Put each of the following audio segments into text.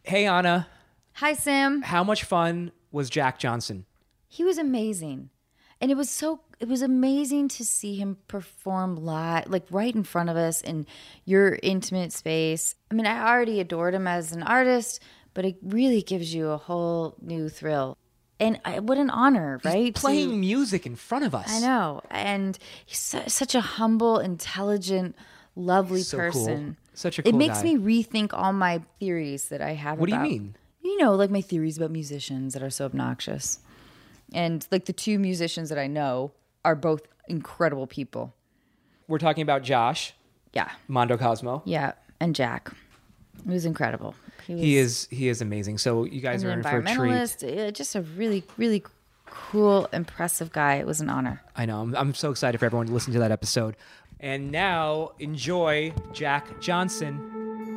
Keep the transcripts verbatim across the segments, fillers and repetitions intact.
Hey, Anna. Hi, Sam. How much fun was Jack Johnson? He was amazing. And it was so, it was amazing to see him perform live, like right in front of us in your intimate space. I mean, I already adored him as an artist, but it really gives you a whole new thrill. And I, what an honor, right? He's playing to, music in front of us. I know. And he's su- such a humble, intelligent, lovely So person. cool. Such a cool It makes guy. me rethink all my theories that I have What do you about... mean? You know, like my theories about musicians that are so obnoxious. And like the two musicians that I know are both incredible people. We're talking about Josh, Yeah. Mondo Cosmo. Yeah. And Jack. It was incredible. was He is he is amazing. So you guys an are in for a treat. environmentalist. uh, Just a really, really cool, impressive guy. It was an honor. I know. I'm, I'm so excited for everyone to listen to that episode. And now enjoy Jack Johnson.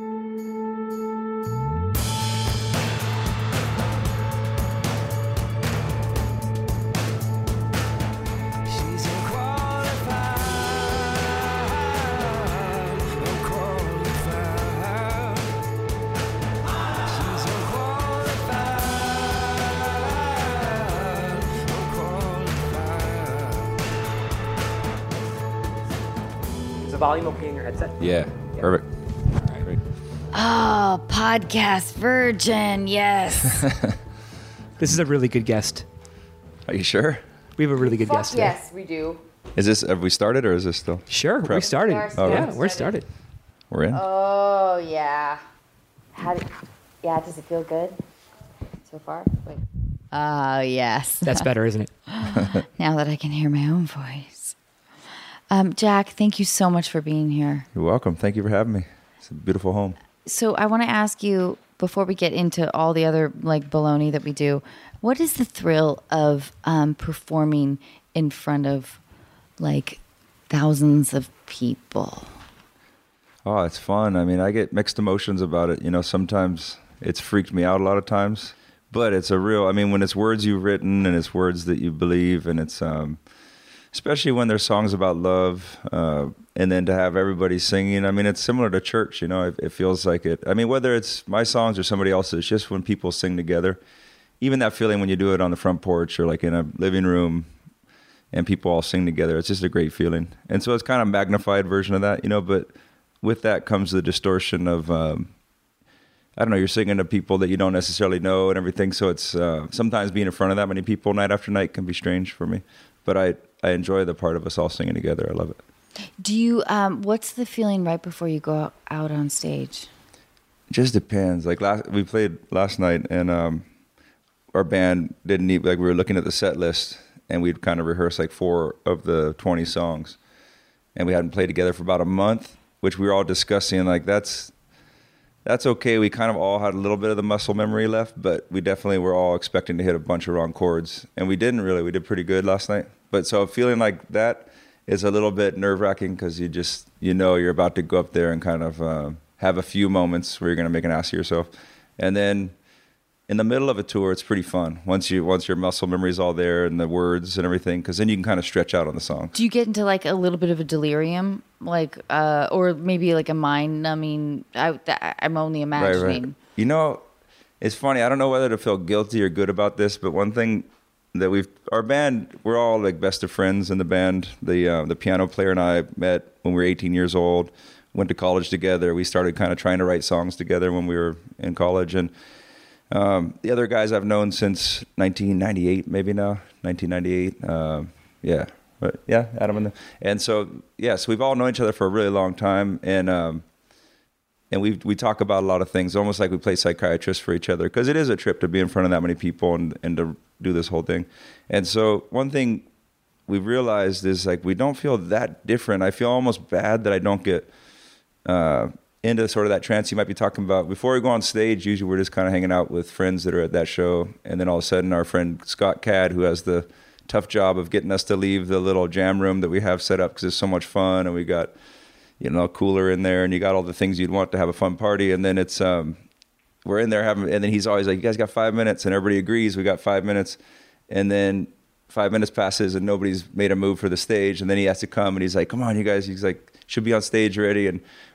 Volume okay in your headset? Yeah, perfect. Great. Oh, podcast virgin. Yes. This is a really good guest. Are you sure? We have a really good guest today. Yes, we do. Is this, have we started or is this still? Sure, we Prep. started. We are Oh, yeah, really? we're started. We're in? Oh, yeah. How did, yeah, does it feel good so far? Wait. Oh, yes. That's better, isn't it? Now that I can hear my own voice. Um, Jack, thank you so much for being here. You're welcome. Thank you for having me. It's a beautiful home. So I want to ask you, before we get into all the other like baloney that we do, what is the thrill of um, performing in front of like thousands of people? Oh, it's fun. I mean, I get mixed emotions about it. You know, sometimes it's freaked me out a lot of times, but it's a real, I mean, when it's words you've written and it's words that you believe and it's, um, especially when there's songs about love, uh, and then to have everybody singing. I mean, it's similar to church, you know, it, it feels like it. I mean, whether it's my songs or somebody else's, just when people sing together, even that feeling when you do it on the front porch or like in a living room and people all sing together, it's just a great feeling. And so it's kind of a magnified version of that, you know, but with that comes the distortion of, um, I don't know, you're singing to people that you don't necessarily know and everything. So it's uh, sometimes being in front of that many people night after night can be strange for me. But I, I enjoy the part of us all singing together. I love it. Do you, um, what's the feeling right before you go out on stage? It just depends. Like last, we played last night and um, our band didn't need, like we were looking at the set list and we'd kind of rehearsed like four of the twenty songs. And we hadn't played together for about a month, which we were all discussing. Like that's, that's okay. We kind of all had a little bit of the muscle memory left, but we definitely were all expecting to hit a bunch of wrong chords. And we didn't really. We did pretty good last night. But so feeling like that is a little bit nerve-wracking because you just, you know you're about to go up there and kind of uh, have a few moments where you're going to make an ass of yourself. And then in the middle of a tour, it's pretty fun. Once you once your muscle memory's all there and the words and everything, because then you can kind of stretch out on the song. Do you get into like a little bit of a delirium? Like, uh, or maybe like a mind-numbing, I, I'm only imagining. Right, right. You know, it's funny. I don't know whether to feel guilty or good about this, but one thing that we've, our band, we're all like best of friends in the band. The uh, the piano player and I met when we were eighteen years old, went to college together. We started kind of trying to write songs together when we were in college. And um, the other guys I've known since nineteen ninety-eight, maybe now, nineteen ninety-eight. Uh, yeah, but yeah, Adam and the, and so, yes, yeah, so we've all known each other for a really long time. And, um, And we we talk about a lot of things, almost like we play psychiatrists for each other, because it is a trip to be in front of that many people and, and to do this whole thing. And so one thing we've realized is like we don't feel that different. I feel almost bad that I don't get uh, into sort of that trance you might be talking about. Before we go on stage, usually we're just kind of hanging out with friends that are at that show. And then all of a sudden our friend Scott Cad, who has the tough job of getting us to leave the little jam room that we have set up because it's so much fun, and we got, you know, cooler in there, and you got all the things you'd want to have a fun party. And then it's, um, we're in there having, and then he's always like, you guys got five minutes, and everybody agrees we got five minutes. And then five minutes passes and nobody's made a move for the stage. And then he has to come and he's like, come on, you guys, he's like, should be on stage already. And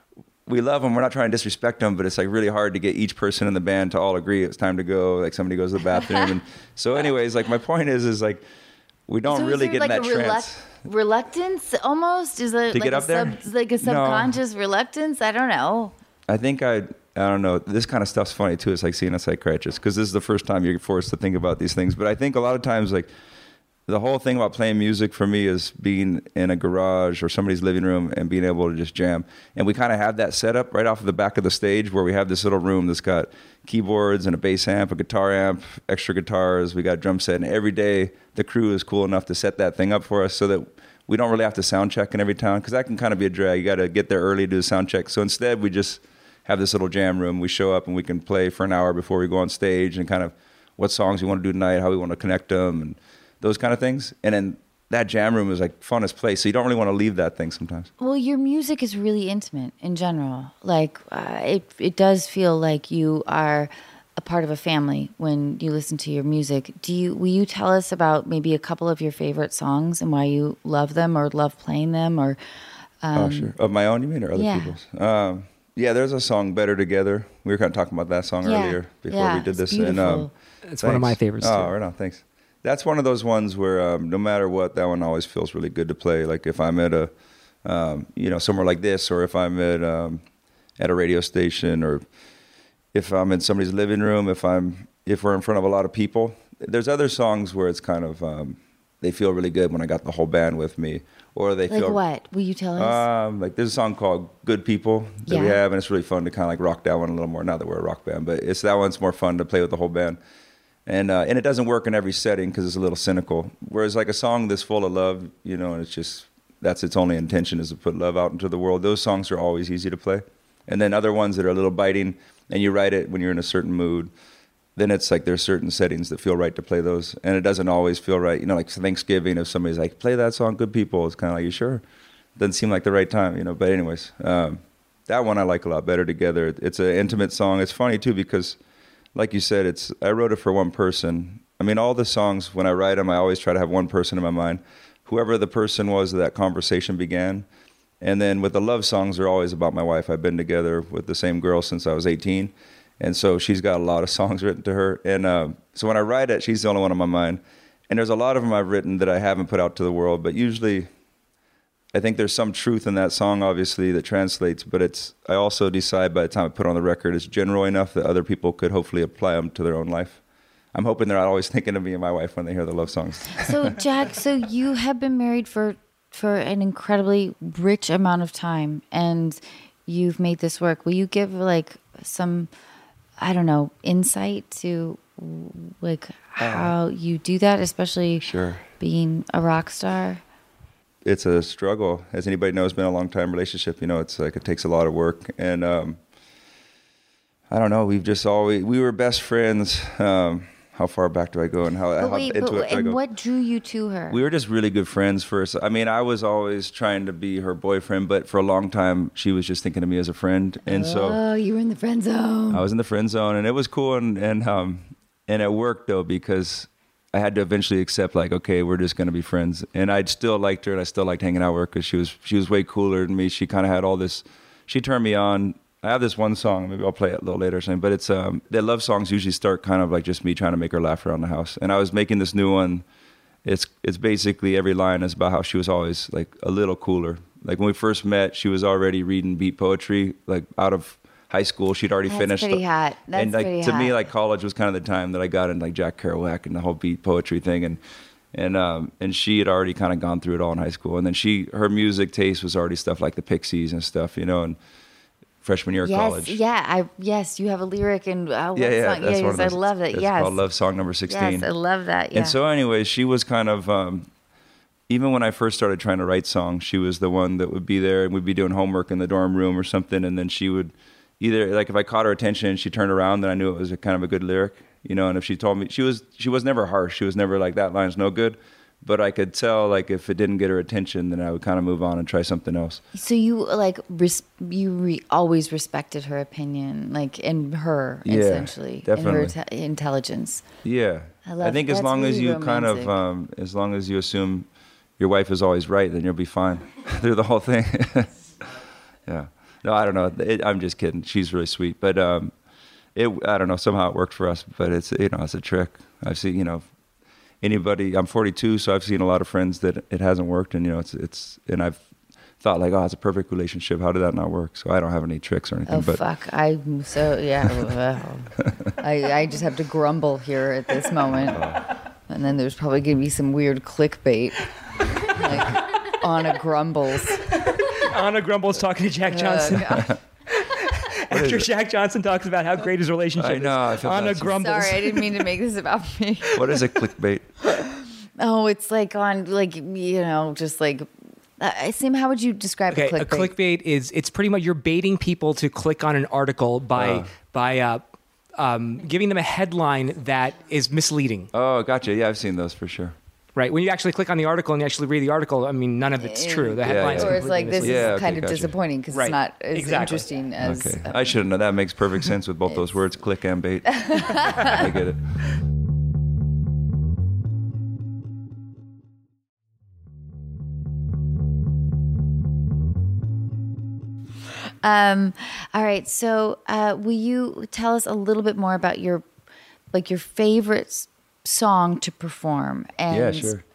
we love them. We're not trying to disrespect them, but it's like really hard to get each person in the band to all agree it's time to go. Like somebody goes to the bathroom. And so anyways, like my point is, is like, we don't So is really there get like in that a reluct- trance. reluctance almost? Is it To like get a up there? sub, like a subconscious reluctance? I don't know. I think I, I don't know. This kind of stuff's funny too. It's like seeing a psychiatrist because this is the first time you're forced to think about these things. But I think a lot of times, like the whole thing about playing music for me is being in a garage or somebody's living room and being able to just jam. And we kind of have that set up right off of the back of the stage where we have this little room that's got keyboards and a bass amp, a guitar amp, extra guitars. We got drum set, and every day the crew is cool enough to set that thing up for us so that we don't really have to sound check in every town because that can kind of be a drag. You got to get there early to do the sound check. So instead, we just have this little jam room. We show up and we can play for an hour before we go on stage and kind of what songs we want to do tonight, how we want to connect them, and those kind of things. And then that jam room is like funnest place. So you don't really want to leave that thing sometimes. Well, your music is really intimate in general. Like uh, it, it does feel like you are a part of a family when you listen to your music. Do you? Will you tell us about maybe a couple of your favorite songs and why you love them or love playing them? Or um, oh, sure. Of my own, you mean, or other yeah. people's? Um, yeah, there's a song, Better Together. We were kind of talking about that song Yeah. earlier before Yeah, we did it's this. beautiful. And, um, It's one of my thanks. favorites, Oh, too. right on. Thanks. That's one of those ones where um, no matter what, that one always feels really good to play. Like if I'm at a, um, you know, somewhere like this, or if I'm at um, at a radio station, or if I'm in somebody's living room, if I'm if we're in front of a lot of people. There's other songs where it's kind of um, they feel really good when I got the whole band with me, or they like feel what? Will you tell us? um, like there's a song called "Good People" that we Yeah. have, and it's really fun to kind of like rock that one a little more. Now that we're a rock band, but it's that one's more fun to play with the whole band. And uh, and it doesn't work in every setting because it's a little cynical. Whereas like a song that's full of love, you know, and it's just that's its only intention is to put love out into the world. Those songs are always easy to play. And then other ones that are a little biting, and you write it when you're in a certain mood. Then it's like there's certain settings that feel right to play those, and it doesn't always feel right. You know, like Thanksgiving, if somebody's like, "Play that song, Good People," it's kind of like, "You sure?" Doesn't seem like the right time, you know. But anyways, um, that one I like a lot. Better Together. It's an intimate song. It's funny too because, like you said, it's I wrote it for one person. I mean, all the songs when I write them, I always try to have one person in my mind, whoever the person was that, that conversation began. And then with the love songs, they're always about my wife. I've been together with the same girl since I was eighteen. And so she's got a lot of songs written to her. And uh, so when I write it, she's the only one on my mind. And there's a lot of them I've written that I haven't put out to the world. But usually I think there's some truth in that song, obviously, that translates. But it's I also decide by the time I put it on the record, it's general enough that other people could hopefully apply them to their own life. I'm hoping they're not always thinking of me and my wife when they hear the love songs. So, Jack, so you have been married for for an incredibly rich amount of time, and you've made this work. Will you give like some, I don't know, insight to like how you do that, especially Sure. being a rock star? It's a struggle. As anybody knows, it's been a long time relationship. You know, it's like it takes a lot of work. And um, I don't know. We've just always we were best friends. Um, how far back do I go, and how, But how wait, into but, it do I and go? what drew you to her? We were just really good friends first. I mean, I was always trying to be her boyfriend, but for a long time, she was just thinking of me as a friend. And so oh, you were in the friend zone. I was in the friend zone, and it was cool. And and um, and it worked though because I had to eventually accept like, okay, we're just gonna be friends. And I still liked her, and I still liked hanging out with her because she was she was way cooler than me. She kind of had all this. She turned me on. I have this one song, maybe I'll play it a little later or something, but it's, um, the love songs usually start kind of like just me trying to make her laugh around the house. And I was making this new one. It's, it's basically every line is about how she was always like a little cooler. Like when we first met, she was already reading beat poetry, like out of high school. She'd already That's finished. pretty hot. That's and like pretty to me, hot. like college was kind of the time that I got into like Jack Kerouac and the whole beat poetry thing. And, and, um, and she had already kind of gone through it all in high school. And then she, her music taste was already stuff like the Pixies and stuff, you know, and, freshman year of yes, college. yeah, I yes, you have a lyric and uh, what Yeah, yeah, song? that's yes, one of those. I love that. It's yes, called Love Song Number sixteen. Yes, I love that. Yeah. And so, anyway, she was kind of um, even when I first started trying to write songs, she was the one that would be there, and we'd be doing homework in the dorm room or something, and then she would either like if I caught her attention and she turned around, then I knew it was a kind of a good lyric, you know. And if she told me she was she was never harsh, she was never like that line's no good. But I could tell, like, if it didn't get her attention, then I would kind of move on and try something else. So you like res- you re- always respected her opinion, like in her Yeah, essentially, definitely. in her te- intelligence. Yeah, I love- think as that's long as really you kind of, romantic. um, as long as you assume your wife is always right, then you'll be fine. They're the whole thing. Yeah, No, I don't know. It, I'm just kidding. She's really sweet, but um, it. I don't know. Somehow it worked for us, but it's you know it's a trick. I've seen you know anybody. I'm forty-two, so I've seen a lot of friends that it hasn't worked, and you know it's it's and I've thought like, oh, it's a perfect relationship. How did that not work? So I don't have any tricks or anything. Oh but fuck! I'm so yeah. well, I I just have to grumble here at this moment, and then there's probably gonna be some weird clickbait, like Anna grumbles. Anna Grumbles talking to Jack Johnson. Uh, After Jack Johnson talks about how great his relationship I know, I is. feel Anna bad. Grumbles. Sorry, I didn't mean to make this about me. What is a clickbait? Oh, it's like on like you know just like. Uh, Sim, how would you describe Okay, a clickbait? a clickbait is it's pretty much you're baiting people to click on an article by Uh. by uh, um, giving them a headline that is misleading. Oh, gotcha. Yeah, I've seen those for sure. Right. When you actually click on the article and you actually read the article, I mean, none of it's true. The Yeah, headline's yeah. Or it's completely like this misleading. is Yeah, okay, kind of gotcha. disappointing because Right. it's not as Exactly. interesting as. Okay, uh, I should have known. That makes perfect sense with both those words, click and bait. I get it. Um, all right. So, uh, will you tell us a little bit more about your, like your favorite s- song to perform? And Yeah, sure.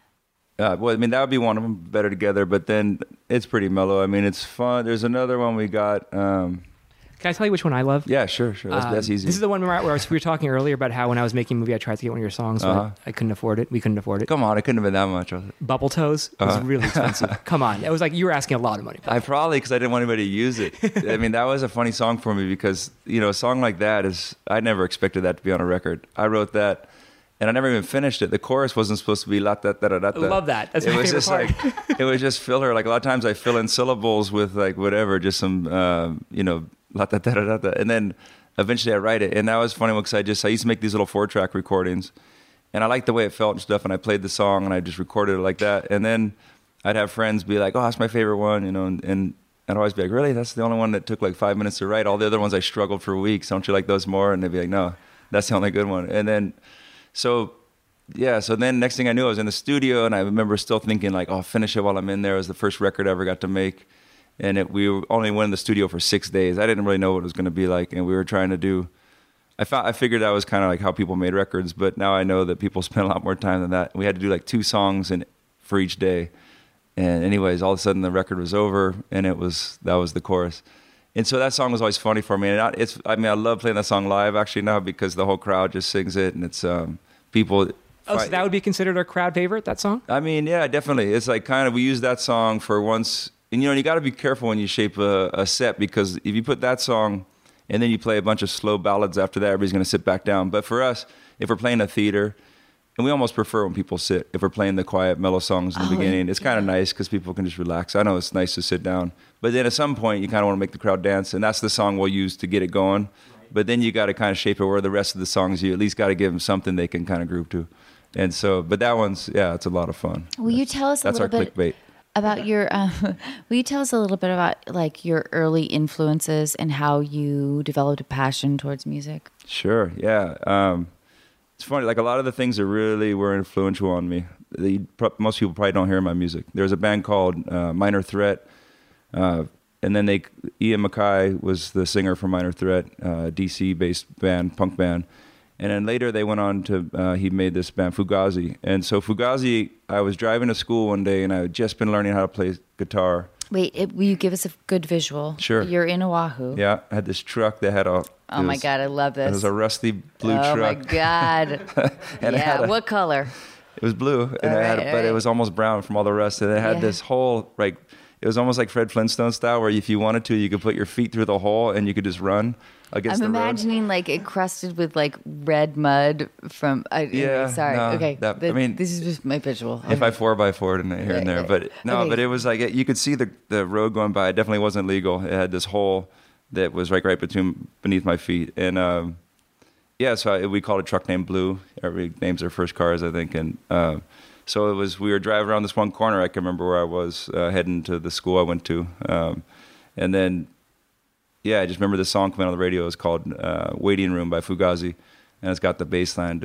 Uh, well, I mean, that would be one of them, Better Together, but then it's pretty mellow. I mean, it's fun. There's another one we got. Um, Can I tell you which one I love? yeah, sure, sure. That's, Um, that's easy. This is the one where, where I was, we were talking earlier about how when I was making a movie, I tried to get one of your songs, but Uh-huh. I couldn't afford it. We couldn't afford it. Come on, it couldn't have been that much. Was it? Bubble Toes was Uh-huh. really expensive. Come on. It was like you were asking a lot of money. I probably, because I didn't want anybody to use it. I mean, that was a funny song for me because, you know, a song like that is, I never expected that to be on a record. I wrote that. And I never even finished it. The chorus wasn't supposed to be la da da da da. I love that. That's it my was favorite just part. like it was just filler. Like a lot of times I fill in syllables with like whatever, just some uh, you know la da da da da. And then eventually I write it. And that was funny because I just I used to make these little four track recordings, and I liked the way it felt and stuff. And I played the song and I just recorded it like that. And then I'd have friends be like, "Oh, that's my favorite one," you know, and, and I'd always be like, "Really? That's the only one that took like five minutes to write. All the other ones I struggled for weeks. Don't you like those more?" And they'd be like, "No, that's the only good one." And then so. Yeah, so then next thing I knew, I was in the studio, and I remember still thinking like, "Oh, finish it while I'm in there." It was the first record I ever got to make, and it, we were only went in the studio for six days. I didn't really know what it was going to be like, and we were trying to do. I found, I figured that was kind of like how people made records, but now I know that people spend a lot more time than that. We had to do like two songs in, for each day, and anyways, all of a sudden the record was over, and it was that was the chorus. And so that song was always funny for me. And I, it's, I mean, I love playing that song live actually now because the whole crowd just sings it, and it's um, people. Oh, so that would be considered a crowd favorite, that song? I mean, yeah, definitely. It's like kind of, we use that song for once, and you know, you got to be careful when you shape a, a set because if you put that song and then you play a bunch of slow ballads after that, everybody's going to sit back down. But for us, if we're playing a theater, and we almost prefer when people sit, if we're playing the quiet, mellow songs in the Oh, beginning, it's yeah. kind of nice because people can just relax. I know it's nice to sit down, but then at some point you kind of want to make the crowd dance, and that's the song we'll use to get it going. But then you got to kind of shape it where the rest of the songs, you at least got to give them something they can kind of groove to. And so, but that one's, yeah, it's a lot of fun. Will you tell us a That's our little bit clickbait. about your? Uh, will you tell us a little bit about like your early influences and how you developed a passion towards music? Sure, yeah. Um, it's funny, like a lot of the things that really were influential on me, the, most people probably don't hear in my music. There's a band called uh, Minor Threat, uh, and then they, Ian Mackay was the singer for Minor Threat, uh, D C-based band, punk band. And then later they went on to, uh, he made this band, Fugazi. And so Fugazi, I was driving to school one day and I had just been learning how to play guitar. Wait, it, will you give us a good visual? Sure. You're in Oahu. Yeah, I had this truck that had a... Oh my God, I love It this. was a rusty blue oh truck. my God. And it yeah, had a- what color? It was blue, and All it had, right, all but it right. was almost brown from all the rust. And it had Yeah. this hole, like it was almost like Fred Flintstone style, where if you wanted to, you could put your feet through the hole and you could just run against I'm the road. imagining like it crusted with like red mud from. I, anyway, Yeah, sorry. no, okay. that- I Th- mean, this is just my visual. If I four by four and here and there, Right, but right. no, Okay. but it was like it, you could see the the road going by. It definitely wasn't legal. It had this hole that was like right between beneath my feet, and um, yeah, so I, we called a truck named Blue. Everybody names their first cars, I think, and. Uh, So it was. We were driving around this one corner. I can remember where I was uh, heading to the school I went to, um, and then, yeah, I just remember the song coming on the radio. It's called uh, "Waiting Room" by Fugazi, and it's got the bass line.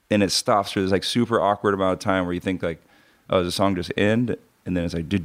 and it stops for this like super awkward amount of time where you think like, oh, does the song just end? And then it's like,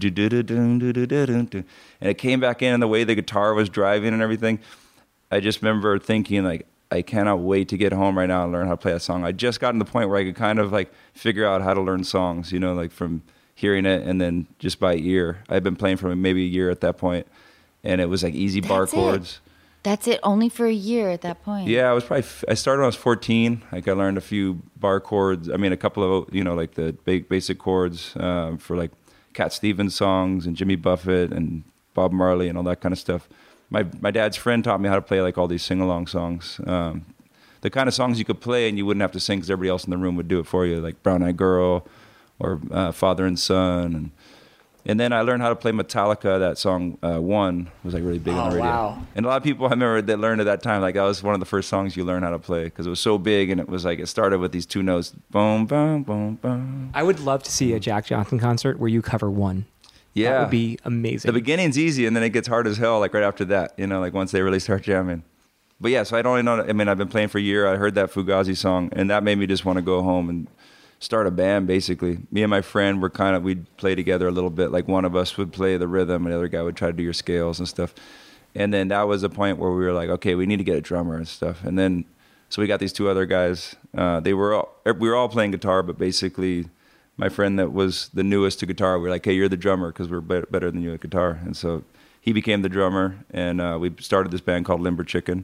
and it came back in, and the way the guitar was driving and everything, I just remember thinking like, I cannot wait to get home right now and learn how to play that song. I just gotten to the point where I could kind of like figure out how to learn songs, you know, like from hearing it and then just by ear. I've been playing for maybe a year at that point, and it was like easy bar That's chords. It. That's it, only for a year at that point. Yeah, I was probably, I started when I was fourteen. Like I learned a few bar chords. I mean, a couple of, you know, like the basic chords um, for like Cat Stevens songs and Jimmy Buffett and Bob Marley and all that kind of stuff. My my dad's friend taught me how to play like all these sing-along songs. Um, the kind of songs you could play and you wouldn't have to sing because everybody else in the room would do it for you, like Brown Eyed Girl or uh, Father and Son. And and then I learned how to play Metallica. That song, uh, One, was like really big Oh, on the radio. wow. And a lot of people I remember that learned at that time, like that was one of the first songs you learned how to play because it was so big, and it was like, it started with these two notes, boom, boom, boom, boom. I would love to see a Jack Johnson concert where you cover One. Yeah. That would be amazing. The beginning's easy, and then it gets hard as hell, like right after that, you know, like once they really start jamming. But yeah, so I don't really know, I mean, I've been playing for a year. I heard that Fugazi song, and that made me just want to go home and start a band, basically. Me and my friend were kind of, we'd play together a little bit. Like one of us would play the rhythm, and the other guy would try to do your scales and stuff. And then that was a point where we were like, okay, we need to get a drummer and stuff. And then, so we got these two other guys. Uh, they were all, we were all playing guitar, but basically my friend that was the newest to guitar, we were like, hey, you're the drummer because we're be- better than you at guitar. And so he became the drummer, and uh, we started this band called Limber Chicken.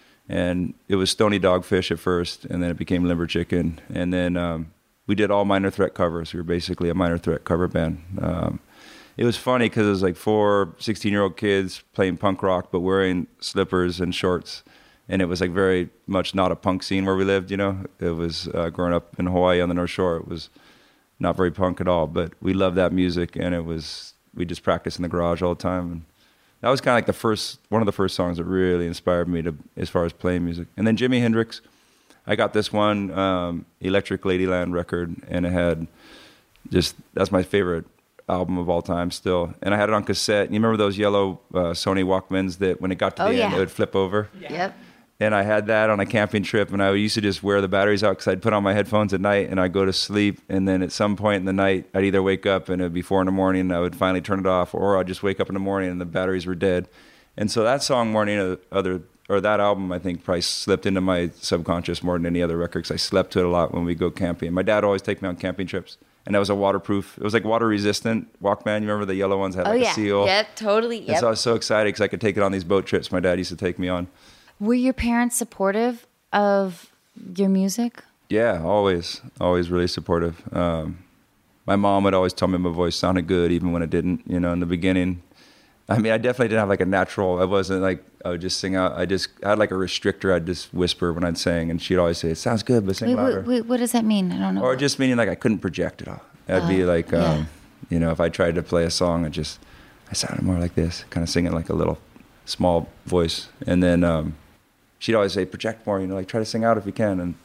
And it was Stony Dogfish at first, and then it became Limber Chicken. And then um, we did all Minor Threat covers. We were basically a Minor Threat cover band. Um, it was funny because it was like four sixteen-year-old kids playing punk rock but wearing slippers and shorts. And it was like very much not a punk scene where we lived, you know. It was uh, growing up in Hawaii on the North Shore. It was not very punk at all, but we loved that music, and it was, we just practiced in the garage all the time. And that was kind of like the first, one of the first songs that really inspired me to, as far as playing music. And then Jimi Hendrix, I got this one um, Electric Ladyland record, and it had just, that's my favorite album of all time still. And I had it on cassette. You remember those yellow uh, Sony Walkmans that when it got to Oh, the yeah. end, it would flip over? Yep. And I had that on a camping trip, and I used to just wear the batteries out because I'd put on my headphones at night and I'd go to sleep. And then at some point in the night, I'd either wake up and it'd be four in the morning and I would finally turn it off, or I'd just wake up in the morning and the batteries were dead. And so that song more than any other, or that album, I think probably slipped into my subconscious more than any other record because I slept to it a lot when we go camping. My dad would always take me on camping trips, and that was a waterproof, it was like water resistant Walkman. You remember the yellow ones had Oh, like yeah. a seal? Yep, totally. And Yep. so I was so excited because I could take it on these boat trips my dad used to take me on. Were your parents supportive of your music? Yeah, always, always really supportive. Um, my mom would always tell me my voice sounded good even when it didn't, you know, in the beginning. I mean, I definitely didn't have like a natural, I wasn't like, I would just sing out. I just I had like a restrictor. I'd just whisper when I'd sing, and she'd always say, it sounds good, but sing Wait, louder. wait, wait, what does that mean? I don't know. Or just meaning like I couldn't project it all. I'd be Uh, like, um, yeah. you know, if I tried to play a song, it just, I sounded more like this, kind of singing like a little small voice. And then um, she'd always say, project more, you know, like try to sing out if you can. And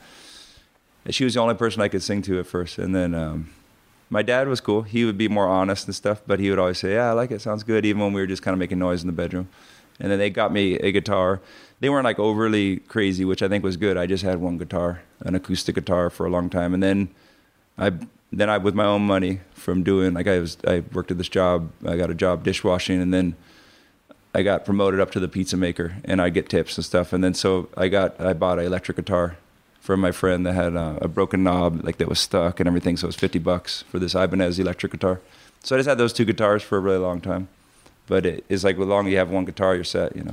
she was the only person I could sing to at first. And then um, my dad was cool. He would be more honest and stuff, but he would always say, yeah, I like it, sounds good, even when we were just kind of making noise in the bedroom. And then they got me a guitar. They weren't like overly crazy, which I think was good. I just had one guitar, an acoustic guitar for a long time. And then I, then I, with my own money from doing, like I was, I worked at this job, I got a job dishwashing, and then I got promoted up to the pizza maker, and I get tips and stuff. And then so I got, I bought an electric guitar from my friend that had a, a broken knob, like that was stuck and everything. So it was fifty bucks for this Ibanez electric guitar. So I just had those two guitars for a really long time. But it is like, as long as you have one guitar, you're set, you know.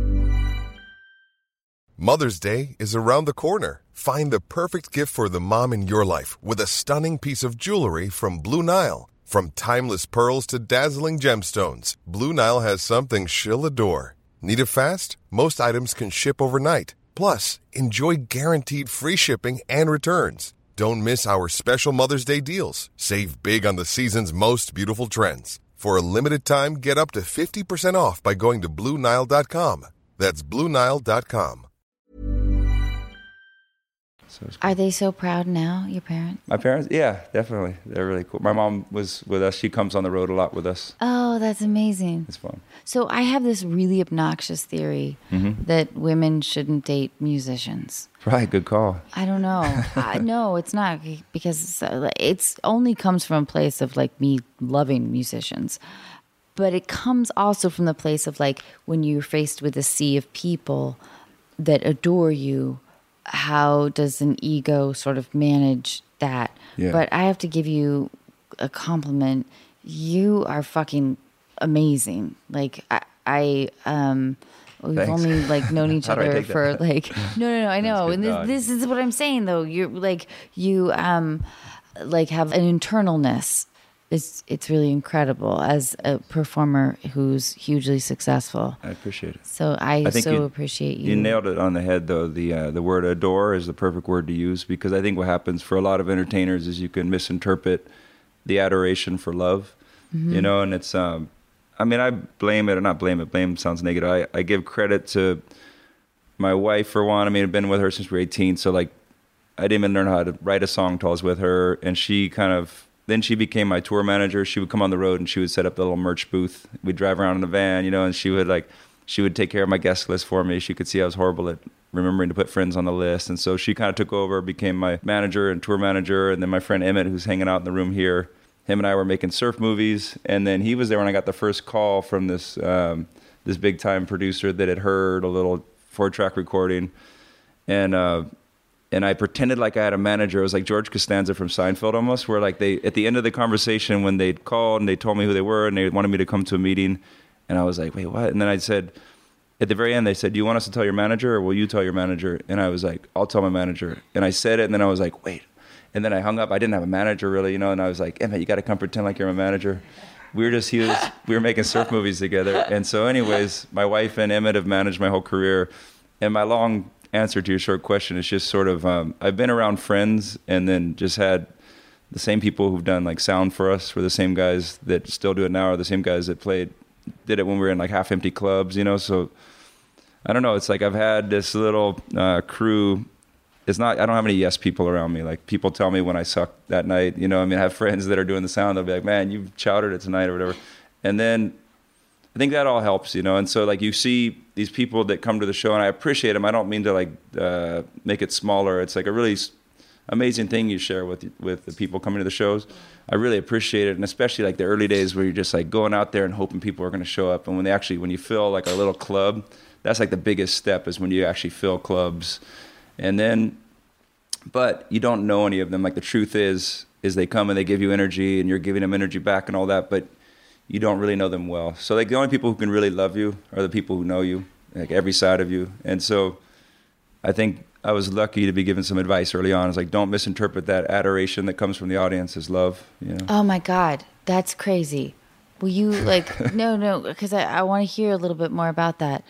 Mother's Day is around the corner. Find the perfect gift for the mom in your life with a stunning piece of jewelry from Blue Nile. From timeless pearls to dazzling gemstones, Blue Nile has something she'll adore. Need it fast? Most items can ship overnight. Plus, enjoy guaranteed free shipping and returns. Don't miss our special Mother's Day deals. Save big on the season's most beautiful trends. For a limited time, get up to fifty percent off by going to Blue Nile dot com. That's Blue Nile dot com. So it's cool. Are they so proud now, your parents? My parents, yeah, definitely. They're really cool. My mom was with us. She comes on the road a lot with us. Oh, that's amazing. It's fun. So I have this really obnoxious theory Mm-hmm. that women shouldn't date musicians. Right, good call. I don't know. I, no, it's not, because it's, uh, it's only comes from a place of like me loving musicians. But it comes also from the place of like when you're faced with a sea of people that adore you, how does an ego sort of manage that? Yeah. But I have to give you a compliment. You are fucking amazing. Like I, I um, we've Thanks. only like known each How do I other take that? for like no, no, no. I know, good and this, dog. this is what I'm saying though. You're like you um, like have an internalness. It's it's really incredible as a performer who's hugely successful. I appreciate it. So I, I think so you, appreciate you. You nailed it on the head, though. The uh, the word adore is the perfect word to use, because I think what happens for a lot of entertainers is you can misinterpret the adoration for love, Mm-hmm. you know, and it's, um, I mean, I blame it, or not blame it, blame sounds negative. I, I give credit to my wife, for one. I mean, I've been with her since we were eighteen, so like, I didn't even learn how to write a song until I was with her, and she kind of, then she became my tour manager. She would come on the road and she would set up the little merch booth. We'd drive around in the van, you know, and she would like, she would take care of my guest list for me. She could see I was horrible at remembering to put friends on the list. And so she kind of took over, became my manager and tour manager. And then my friend Emmett, who's hanging out in the room here, him and I were making surf movies. And then he was there when I got the first call from this, um, this big time producer that had heard a little four track recording. And, uh, And I pretended like I had a manager. It was like George Costanza from Seinfeld almost, where like they, at the end of the conversation, when they'd called and they told me who they were and they wanted me to come to a meeting, and I was like, wait, what? And then I said, at the very end, they said, do you want us to tell your manager or will you tell your manager? And I was like, I'll tell my manager. And I said it, and then I was like, wait. And then I hung up. I didn't have a manager really, you know, and I was like, Emmett, you got to come pretend like you're my manager. We were just, he was, we were making surf movies together. And so anyways, my wife and Emmett have managed my whole career. And my long answer to your short question is just sort of um, I've been around friends and then just had the same people who've done like sound for us were the same guys that still do it now, or the same guys that played did it when we were in like half empty clubs, you know. So I don't know, it's like I've had this little uh, crew. It's not, I don't have any yes people around me. Like people tell me when I suck that night, you know. I mean, I have friends that are doing the sound, they'll be like, man, you chowdered it tonight or whatever. And then I think that all helps, you know. And so like you see these people that come to the show, and I appreciate them. I don't mean to like uh, make it smaller. It's like a really amazing thing you share with with the people coming to the shows. I really appreciate it, and especially like the early days where you're just like going out there and hoping people are going to show up. And when they actually, when you fill like a little club, that's like the biggest step, is when you actually fill clubs. And then, but you don't know any of them. Like the truth is, is they come and they give you energy, and you're giving them energy back and all that, but you don't really know them well. So like the only people who can really love you are the people who know you, like every side of you. And so I think I was lucky to be given some advice early on. It's like, don't misinterpret that adoration that comes from the audience as love, you know? Oh my God, that's crazy. Will you like, no, no, because I, I want to hear a little bit more about that.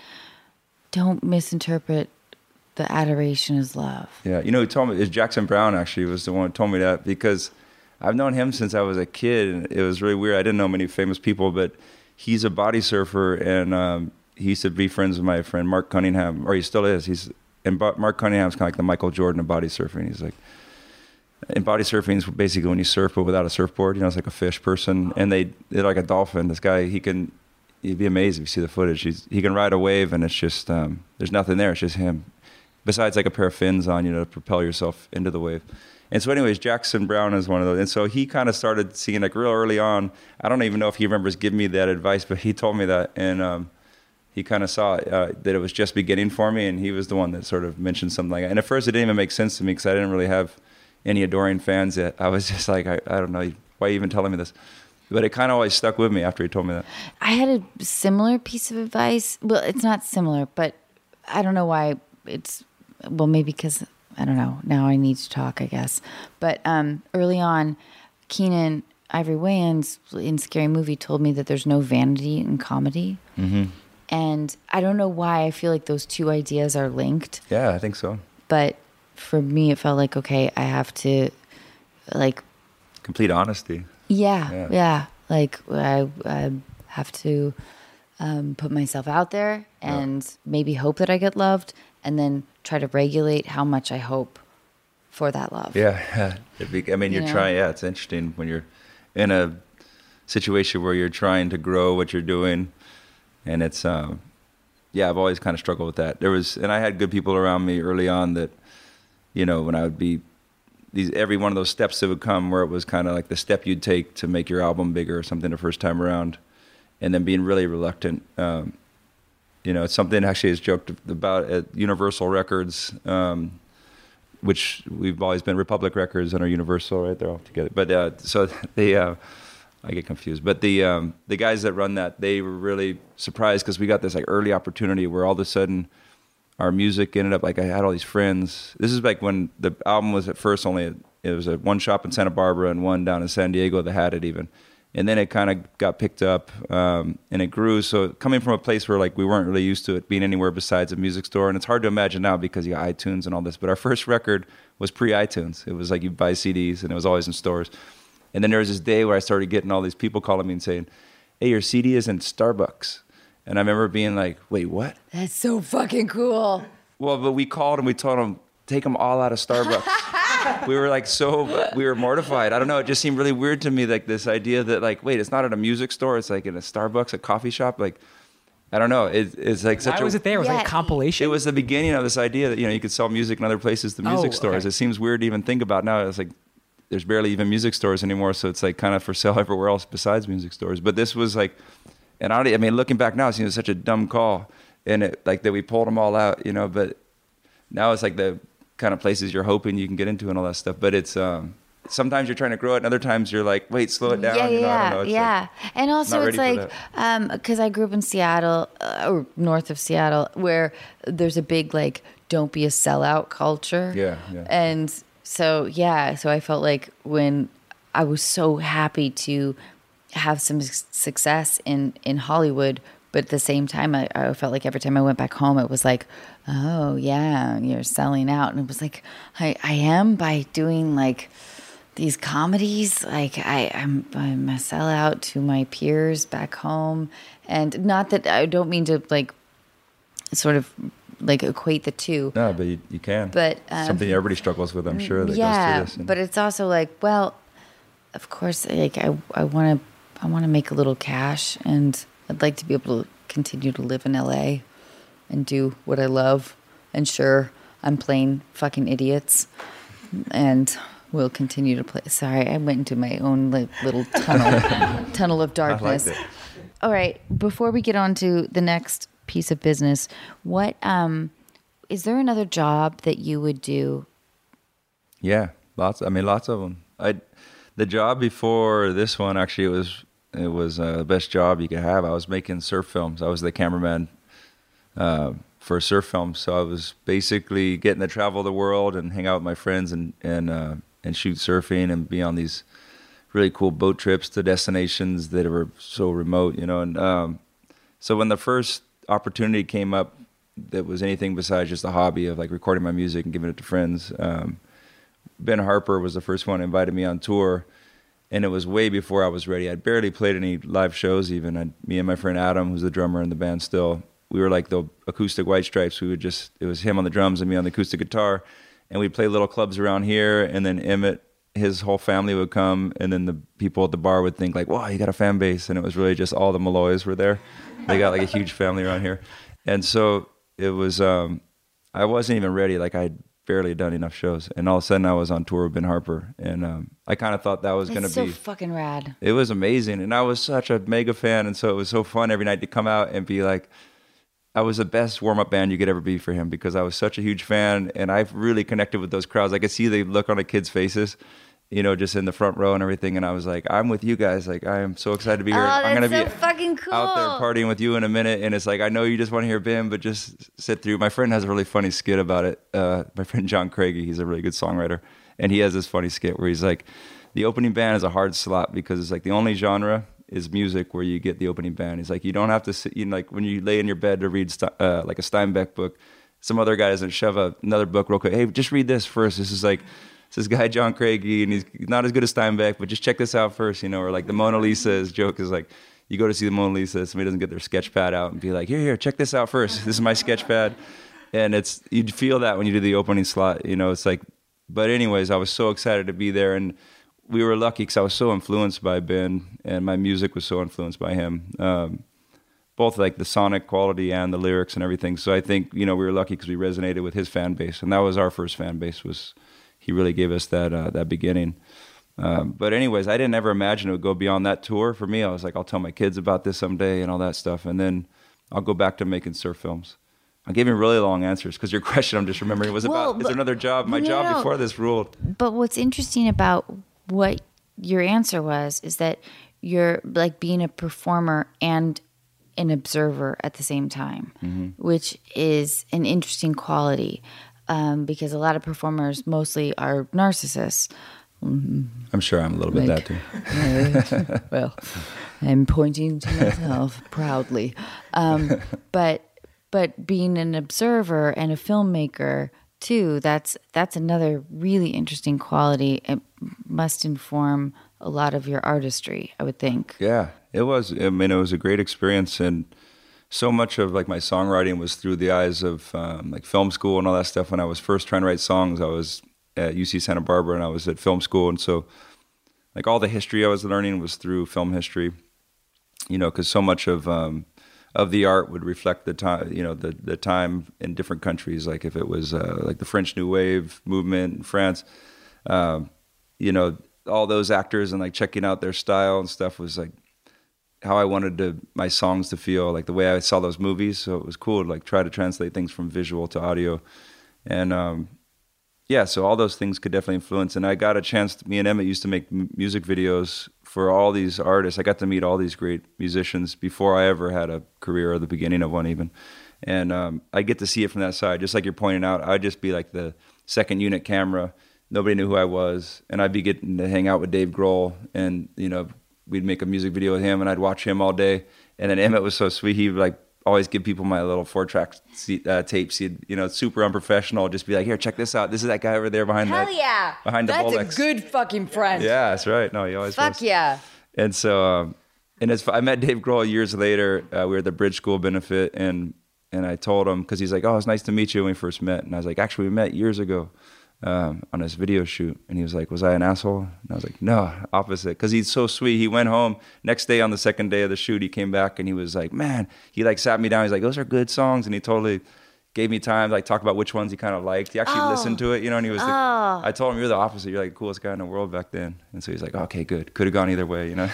Don't misinterpret the adoration as love. Yeah, you know, who told me, is Jackson Brown actually was the one who told me that, because I've known him since I was a kid, and it was really weird. I didn't know many famous people, but he's a body surfer, and um, he used to be friends with my friend Mark Cunningham, or he still is. He's and Mark Cunningham's kind of like the Michael Jordan of body surfing. He's like, and body surfing is basically when you surf but without a surfboard. You know, it's like a fish person, and they they're like a dolphin. This guy, he can, you'd be amazed if you see the footage. He's, he can ride a wave, and it's just um, there's nothing there. It's just him, besides like a pair of fins on, you know, to propel yourself into the wave. And so anyways, Jackson Brown is one of those. And so he kind of started seeing like real early on. I don't even know if he remembers giving me that advice, but he told me that. And um, he kind of saw uh, that it was just beginning for me. And he was the one that sort of mentioned something like that. And at first it didn't even make sense to me because I didn't really have any adoring fans yet. I was just like, I, I don't know, why are you even telling me this? But it kind of always stuck with me after he told me that. I had a similar piece of advice. Well, it's not similar, but I don't know why it's, well, maybe because... I don't know. Now I need to talk, I guess. But um, early on, Keenen Ivory Wayans in Scary Movie told me that there's no vanity in comedy. Mm-hmm. And I don't know why I feel like those two ideas are linked. Yeah, I think so. But for me, it felt like, okay, I have to, like... Complete honesty. Yeah, Yeah. yeah. Like, I, I have to um, put myself out there and Yeah. maybe hope that I get loved, and then try to regulate how much I hope for that love. Yeah. It'd be, I mean, You you're know? trying, yeah, it's interesting when you're in a situation where you're trying to grow what you're doing. And it's, um, yeah, I've always kind of struggled with that. There was, and I had good people around me early on that, you know, when I would be, these every one of those steps that would come where it was kind of like the step you'd take to make your album bigger or something the first time around, and then being really reluctant. Um, you know, it's something actually is joked about at Universal Records, um, which we've always been Republic Records and our Universal, right? They're all together. But uh, so they, uh, I get confused. But the um, the guys that run that, they were really surprised because we got this like early opportunity where all of a sudden our music ended up, like I had all these friends. This is like when the album was at first only, it was at one shop in Santa Barbara and one down in San Diego that had it even. And then it kind of got picked up um, and it grew. So coming from a place where like we weren't really used to it being anywhere besides a music store. And it's hard to imagine now because you got iTunes and all this. But our first record was pre-iTunes. It was like you buy C Ds and it was always in stores. And then there was this day where I started getting all these people calling me and saying, hey, your C D is in Starbucks. And I remember being like, wait, what? That's so fucking cool. Well, but we called and we told them, take them all out of Starbucks. We were like so, we were mortified. I don't know. It just seemed really weird to me, like this idea that like, wait, it's not at a music store. It's like in a Starbucks, a coffee shop. Like, I don't know. It, it's like such Why a... was it there? Was it Yeah. like a compilation? It was the beginning of this idea that, you know, you could sell music in other places than music Oh, stores. okay. It seems weird to even think about now. It's like, there's barely even music stores anymore. So it's like kind of for sale everywhere else besides music stores. But this was like, and I, don't, I mean, looking back now, it seems such a dumb call. And it, like that we pulled them all out, you know, but now it's like the kind of places you're hoping you can get into and all that stuff. But it's, um, sometimes you're trying to grow it and other times you're like, wait, slow it down. Yeah, you know, I yeah, don't know. It's yeah. like, And also, not it's ready for like, um, because I grew up in Seattle, uh, or north of Seattle, where there's a big, like, don't be a sellout culture. Yeah, yeah. And so, yeah, so I felt like when I was so happy to have some s- success in, in Hollywood, but at the same time, I, I felt like every time I went back home, it was like, oh, yeah, you're selling out. And it was like, I, I am by doing, like, these comedies. Like, I, I'm, I'm a sellout to my peers back home. And not that I don't mean to, like, sort of, like, equate the two. no, but you, you can. But, um, something everybody struggles with, I'm sure, that yeah, goes through this. but it's also like, well, of course, like I, I want to, I want to make a little cash, and I'd like to be able to continue to live in L A and do what I love. And sure, I'm playing fucking idiots, and we'll continue to play. Sorry, I went into my own like, little tunnel, tunnel of darkness. it. All right, before we get on to the next piece of business, what um, is there another job that you would do? Yeah, lots. I mean, lots of them. I, the job before this one, actually, it was it was uh, the best job you could have. I was making surf films. I was the cameraman uh, for surf films. So I was basically getting to travel the world and hang out with my friends and and uh, and shoot surfing and be on these really cool boat trips to destinations that were so remote, you know. And um, so when the first opportunity came up, that was anything besides just a hobby of like recording my music and giving it to friends. Um, Ben Harper was the first one who invited me on tour, and it was way before I was ready. I'd barely played any live shows even. I'd, me and my friend Adam, who's the drummer in the band still, we were like the acoustic White Stripes. We would just, it was him on the drums and me on the acoustic guitar, and we'd play little clubs around here, and then Emmett, his whole family would come, and then the people at the bar would think like, wow, you got a fan base, and it was really just all the Malloys were there. They got like a huge family around here. And so it was, um, I wasn't even ready. Like I'd barely done enough shows, and all of a sudden I was on tour with Ben Harper, and um, I kind of thought that was going to It's so be fucking rad. it was amazing, and I was such a mega fan, and so it was so fun every night to come out and be like, I was the best warm-up band you could ever be for him, because I was such a huge fan, and I've really connected with those crowds. I could see the look on the kids' faces, you know, just in the front row and everything, and I was like, I'm with you guys. Like, I am so excited to be here. Oh, I'm that's gonna so be fucking cool. out there partying with you in a minute, and it's like, I know you just want to hear Ben, but just sit through. My friend has a really funny skit about it. Uh, my friend John Craigie, he's a really good songwriter, and he has this funny skit where he's like, the opening band is a hard slot because it's like the only genre is music where you get the opening band. He's like, you don't have to sit, you know, like when you lay in your bed to read St- uh, like a Steinbeck book, some other guy doesn't shove a, another book real quick. Hey, just read this first. This is like, it's this guy, John Craigie, and he's not as good as Steinbeck, but just check this out first, you know, or like the Mona Lisa, his joke is like, you go to see the Mona Lisa, somebody doesn't get their sketch pad out and be like, here, here, check this out first. This is my sketch pad. And it's, you'd feel that when you do the opening slot, you know, it's like, but anyways, I was so excited to be there, and we were lucky because I was so influenced by Ben, and my music was so influenced by him. Um, both like the sonic quality and the lyrics and everything. So I think, you know, we were lucky because we resonated with his fan base, and that was our first fan base. Was he really gave us that uh, that beginning. Um, but anyways, I didn't ever imagine it would go beyond that tour. For me, I was like, I'll tell my kids about this someday and all that stuff, and then I'll go back to making surf films. I gave you really long answers because your question, I'm just remembering, was Well, about, is but- there another job? My no, job no. before this ruled. But what's interesting about what your answer was is that you're like being a performer and an observer at the same time, Mm-hmm. which is an interesting quality um, because a lot of performers mostly are narcissists. I'm sure I'm a little bit Like- that too. Well, I'm pointing to myself proudly. Um, but but being an observer and a filmmaker too, that's that's another really interesting quality. It must inform a lot of your artistry, I would think. Yeah, it was. I mean, it was a great experience, and so much of like my songwriting was through the eyes of um, like film school and all that stuff. When I was first trying to write songs, I was at U C Santa Barbara, and I was at film school, and so like all the history I was learning was through film history. You know, because so much of um, of the art would reflect the time. You know, the the time in different countries. Like if it was uh, like the French New Wave movement in France, um, you know, all those actors and like checking out their style and stuff was like how I wanted to my songs to feel, like the way I saw those movies. So it was cool to like try to translate things from visual to audio, and um, yeah, so all those things could definitely influence. And I got a chance. To, me and Emmett used to make m- music videos for all these artists. I got to meet all these great musicians before I ever had a career or the beginning of one even. And um, I get to see it from that side, just like you're pointing out. I'd just be like the second unit camera. Nobody knew who I was, and I'd be getting to hang out with Dave Grohl, and you know, we'd make a music video with him, and I'd watch him all day. And then Emmett was so sweet; he would like always give people my little four-track uh, tapes. He'd, you know, super unprofessional, just be like, "Here, check this out. This is that guy over there behind Hell that, yeah. behind the That's Bolex." a good fucking friend. Yeah, that's right. No, he always Fuck was. yeah. And so, um, and it's, I met Dave Grohl years later. Uh, we were at the Bridge School benefit, and and I told him, because he's like, "Oh, it's nice to meet you," when we first met. And I was like, "Actually, we met years ago um, on this video shoot." And he was like, "Was I an asshole?" And I was like, "No, opposite." Because he's so sweet. He went home next day on the second day of the shoot. He came back and he was like, "Man," he like sat me down. He's like, "Those are good songs," and he totally gave me time to like talk about which ones he kind of liked. He actually Oh. listened to it, you know. And he was, like, Oh. I told him, "You're the opposite. You're like the coolest guy in the world back then." And so he's like, "Okay, good. Could have gone either way, you know."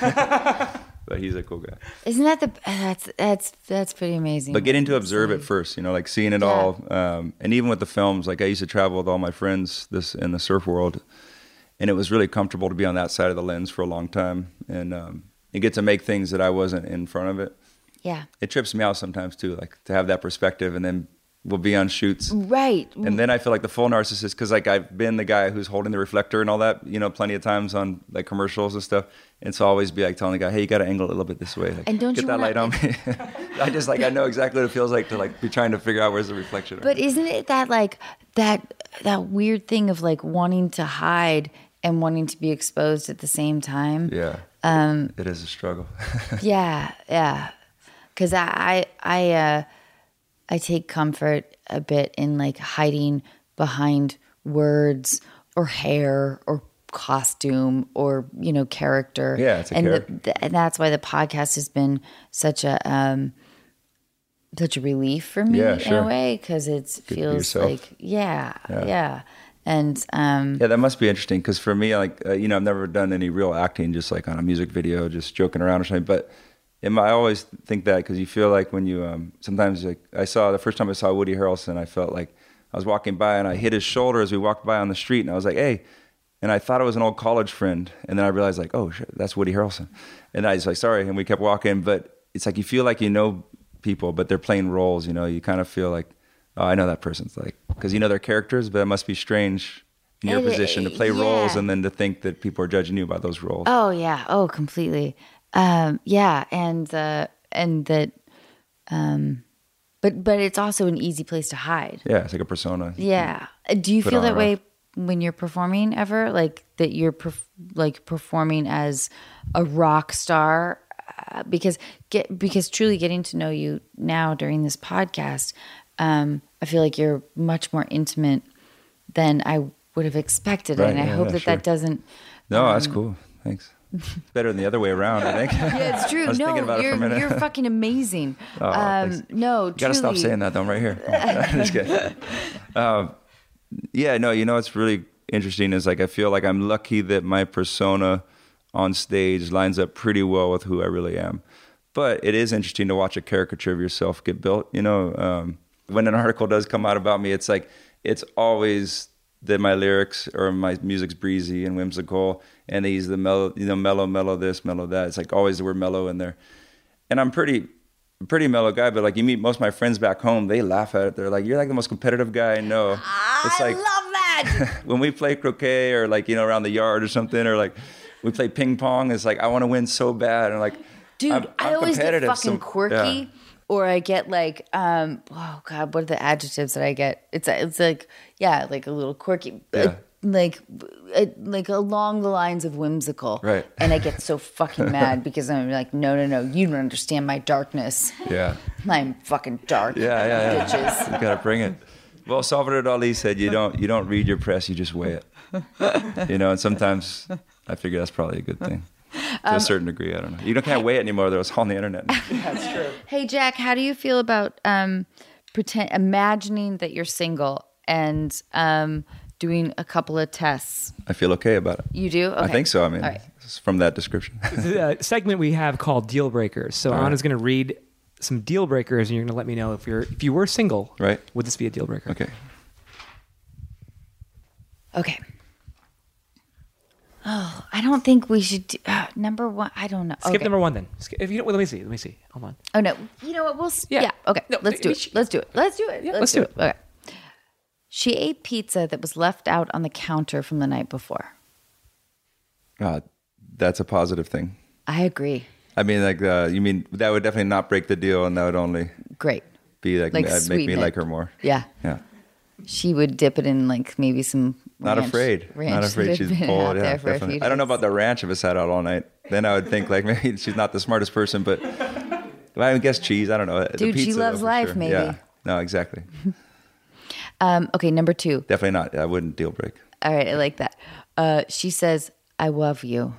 But he's a cool guy. Isn't that the that's that's that's pretty amazing. But getting to observe it first, you know, like seeing it Yeah. all, um, and even with the films, like I used to travel with all my friends this in the surf world, and it was really comfortable to be on that side of the lens for a long time, and um, and get to make things that I wasn't in front of it. Yeah. It trips me out sometimes too, like to have that perspective, and then we'll be on shoots. Right. And then I feel like the full narcissist, because like I've been the guy who's holding the reflector and all that, you know, plenty of times on like commercials and stuff. And so I always be like telling the guy, "Hey, you got to angle it a little bit this way. Like, And don't get you that wanna- light on me." I just like I know exactly what it feels like to like be trying to figure out where's the reflection. But isn't it that like that that weird thing of like wanting to hide and wanting to be exposed at the same time? yeah, um, it is a struggle. Yeah, yeah. Because I I I, uh, I take comfort a bit in like hiding behind words or hair or costume or you know character. Yeah, it's a and character. The, the, and that's why the podcast has been such a um, such a relief for me Yeah, in sure. a way because it to be feels yourself. like yeah, Yeah. yeah, and um, Yeah, that must be interesting because for me, like uh, you know, I've never done any real acting, just like on a music video, just joking around or something. But in my, I always think that because you feel like when you um, sometimes like I saw the first time I saw Woody Harrelson, I felt like I was walking by and I hit his shoulder as we walked by on the street, and I was like, "Hey." And I thought it was an old college friend, and then I realized like, oh shit, that's Woody Harrelson. And I was like, sorry, and we kept walking. But it's like you feel like you know people, but they're playing roles. You know, you kind of feel like, oh, I know that person's like, because you know their characters, but it must be strange in your It- position to play yeah. roles and then to think that people are judging you by those roles. oh yeah, oh completely, um, yeah, and uh, and that, um, but but it's also an easy place to hide. Yeah, it's like a persona. Yeah. Uh, Do you Put feel on that or way off. when you're performing ever? Like that you're perf- like performing as a rock star? Uh, because get because truly getting to know you now during this podcast, um, I feel like you're much more intimate than I would have expected Right, it. And I yeah, hope yeah, that sure. that doesn't. No, um, that's cool. Thanks. Better than the other way around, I think. Yeah, it's true. I was no, thinking about you're it for a minute. you're fucking amazing. Oh, um, thanks. no, You gotta stop saying that, though. I'm right here. Just kidding. Um, yeah, no, you know what's really interesting is like I feel like I'm lucky that my persona on stage lines up pretty well with who I really am. But it is interesting to watch a caricature of yourself get built. You know, um, when an article does come out about me, it's like it's always that my lyrics or my music's breezy and whimsical, and they use the mellow, you know, mellow, mellow this, mellow that. It's like always the word mellow in there. And I'm pretty, pretty mellow guy, but like you meet most of my friends back home, they laugh at it. They're like, "You're like the most competitive guy I know." It's I like, love that. when we play croquet or like, you know, around the yard or something, or like we play ping pong, it's like, I want to win so bad. And like, Dude, I'm, I I'm always get competitive, fucking so- quirky, yeah. or I get like, um, oh god, what are the adjectives that I get? It's it's like, yeah, like a little quirky, Yeah. uh, like uh, like along the lines of whimsical, Right. And I get so fucking mad because I'm like, no, no, no, you don't understand my darkness. Yeah. I'm fucking dark. Yeah, yeah, yeah. Bitches. You gotta bring it. Well, Salvador Dali said, "You don't, you don't read your press, you just weigh it." You know, and sometimes I figure that's probably a good thing to Um, a certain degree. I don't know. You don't can't weigh it anymore. Though it's all on the internet. Hey Jack, how do you feel about um, pretend imagining that you're single and um, doing a couple of tests? I feel okay about it. You do? Okay. I think so. I mean, All right. it's from that description. The uh, segment we have called Deal Breakers. So right. Anna's going to read some deal breakers, and you're going to let me know if you're if you were single. Right. Would this be a deal breaker? Okay. Okay. Oh, I don't think we should do uh, number one. I don't know. Skip okay. number one then. Skip, if you don't, well, let me see. Let me see. Hold on. Oh no. You know what? We'll. s- Yeah. Yeah. Okay. No, let's do we it. should- Let's do it. Let's do it. Yeah, let's do it. Okay. She ate pizza that was left out on the counter from the night before. Uh, that's a positive thing. I agree. I mean, like, uh, you mean that would definitely not break the deal, and that would only Great. be like, Like that'd make me sweeten it. like her more. Yeah. Yeah. She would dip it in like maybe some. Not ranch- afraid. ranch Not that afraid. had She's been bold. out Yeah, there for a definitely. few I don't know days. about the ranch if it's sat out all night. Then I would think like maybe she's not the smartest person, but I guess cheese. I don't know. The Dude, she pizza, loves though, for life, sure. maybe. Yeah. No, exactly. Um, okay, number two. Definitely not. I wouldn't deal break. All right, I like that. Uh, she says, "I love you."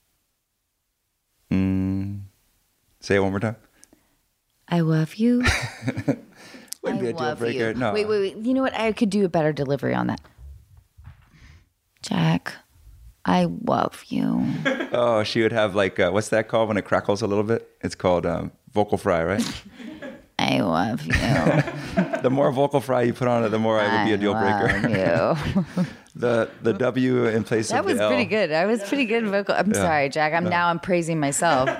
Mm, say it one more time. I love you. Wouldn't I be a deal love breaker. you. No. Wait, wait, wait. You know what? I could do a better delivery on that. Jack, I love you. Oh, she would have like uh, what's that called when it crackles a little bit? It's called um, vocal fry, right? I love you. The more vocal fry you put on it, the more I would be a deal breaker. breaker. the the W in place That of the was L. pretty good. I was pretty good in vocal. I'm sorry, Jack. I'm now I'm praising myself.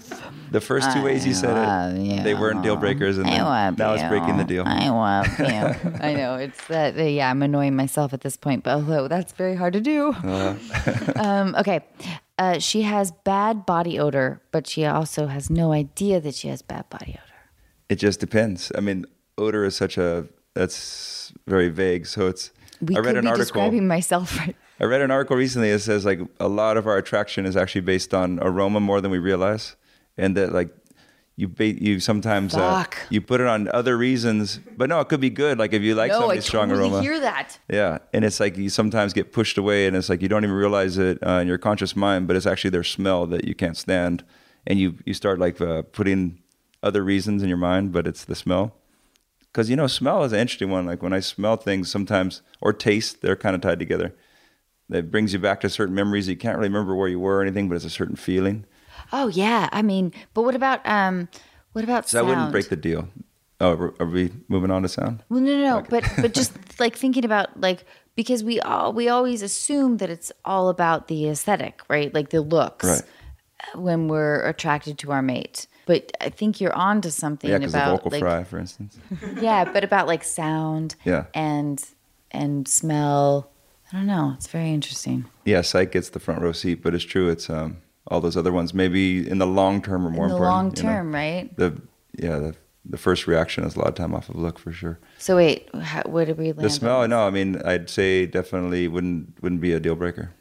The first two ways you said love it, you. they weren't deal breakers, and I then love now it's you. breaking the deal. I love you. I know it's that. uh, Yeah, I'm annoying myself at this point, but although that's very hard to do. Uh. um, okay, uh, she has bad body odor, but she also has no idea that she has bad body odor. It just depends. I mean, odor is such a that's very vague. So it's. We I read could an be article. describing myself right. I read an article recently that says like a lot of our attraction is actually based on aroma more than we realize, and that like you ba- you sometimes uh, Fuck. you put it on other reasons, but no, it could be good. Like if you like No, I somebody's strong totally aroma, hear that. yeah, and it's like you sometimes get pushed away, and it's like you don't even realize it uh, in your conscious mind, but it's actually their smell that you can't stand, and you you start like uh, putting other reasons in your mind, but it's the smell. Because you know, smell is an interesting one. Like when I smell things, sometimes or taste, they're kind of tied together. That brings you back to certain memories. You can't really remember where you were or anything, but it's a certain feeling. Oh yeah, I mean, but what about um, what about So sound? I wouldn't break the deal. Oh, are- are we moving on to sound? Well, no, no, no. But but just like thinking about like because we all we always assume that it's all about the aesthetic, right? Like the looks Right. when we're attracted to our mate. But I think you're on to something Yeah, because the about vocal like fry, for instance. yeah, but about like sound Yeah. and and smell. I don't know. It's very interesting. Yeah, sight gets the front row seat, but it's true. It's um, all those other ones. Maybe in the long term are more In the important. long you know? term, right? The yeah, the the first reaction is a lot of time off of look for sure. So wait, how, where did we land? The smell, on? no, I mean, I'd say definitely wouldn't wouldn't be a deal breaker.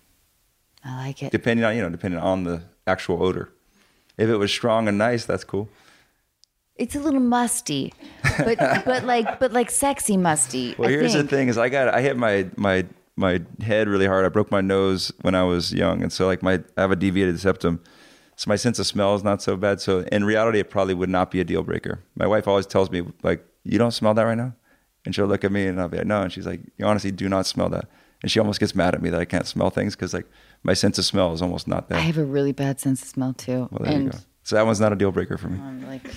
I like it. Depending on you know, depending on the actual odor. If it was strong and nice, that's cool. It's a little musty, but but like but like sexy musty. Well, I here's think. the thing: is I got I hit my my my head really hard. I broke my nose when I was young, and so like my I have a deviated septum, so my sense of smell is not so bad. So in reality, it probably would not be a deal breaker. My wife always tells me like, "You don't smell that right now," and she'll look at me and I'll be like, "No," and she's like, "You honestly do not smell that," and she almost gets mad at me that I can't smell things because like my sense of smell is almost not there. I have a really bad sense of smell too. Well, there and you go. So that one's not a deal breaker for me. I'm like,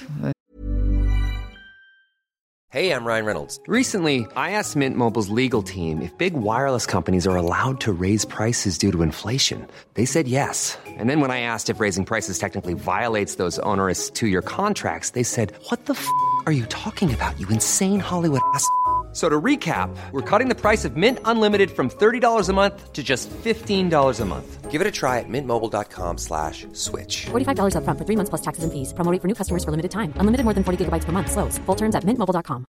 Hey, I'm Ryan Reynolds. Recently, I asked Mint Mobile's legal team if big wireless companies are allowed to raise prices due to inflation. They said yes. And then when I asked if raising prices technically violates those onerous two-year contracts, they said, "What the f*** are you talking about, you insane Hollywood ass?" So to recap, we're cutting the price of Mint Unlimited from thirty dollars a month to just fifteen dollars a month. Give it a try at mintmobile.com slash switch. forty-five dollars up front for three months plus taxes and fees. Promo rate for new customers for limited time. Unlimited more than forty gigabytes per month. Slows full terms at mint mobile dot com.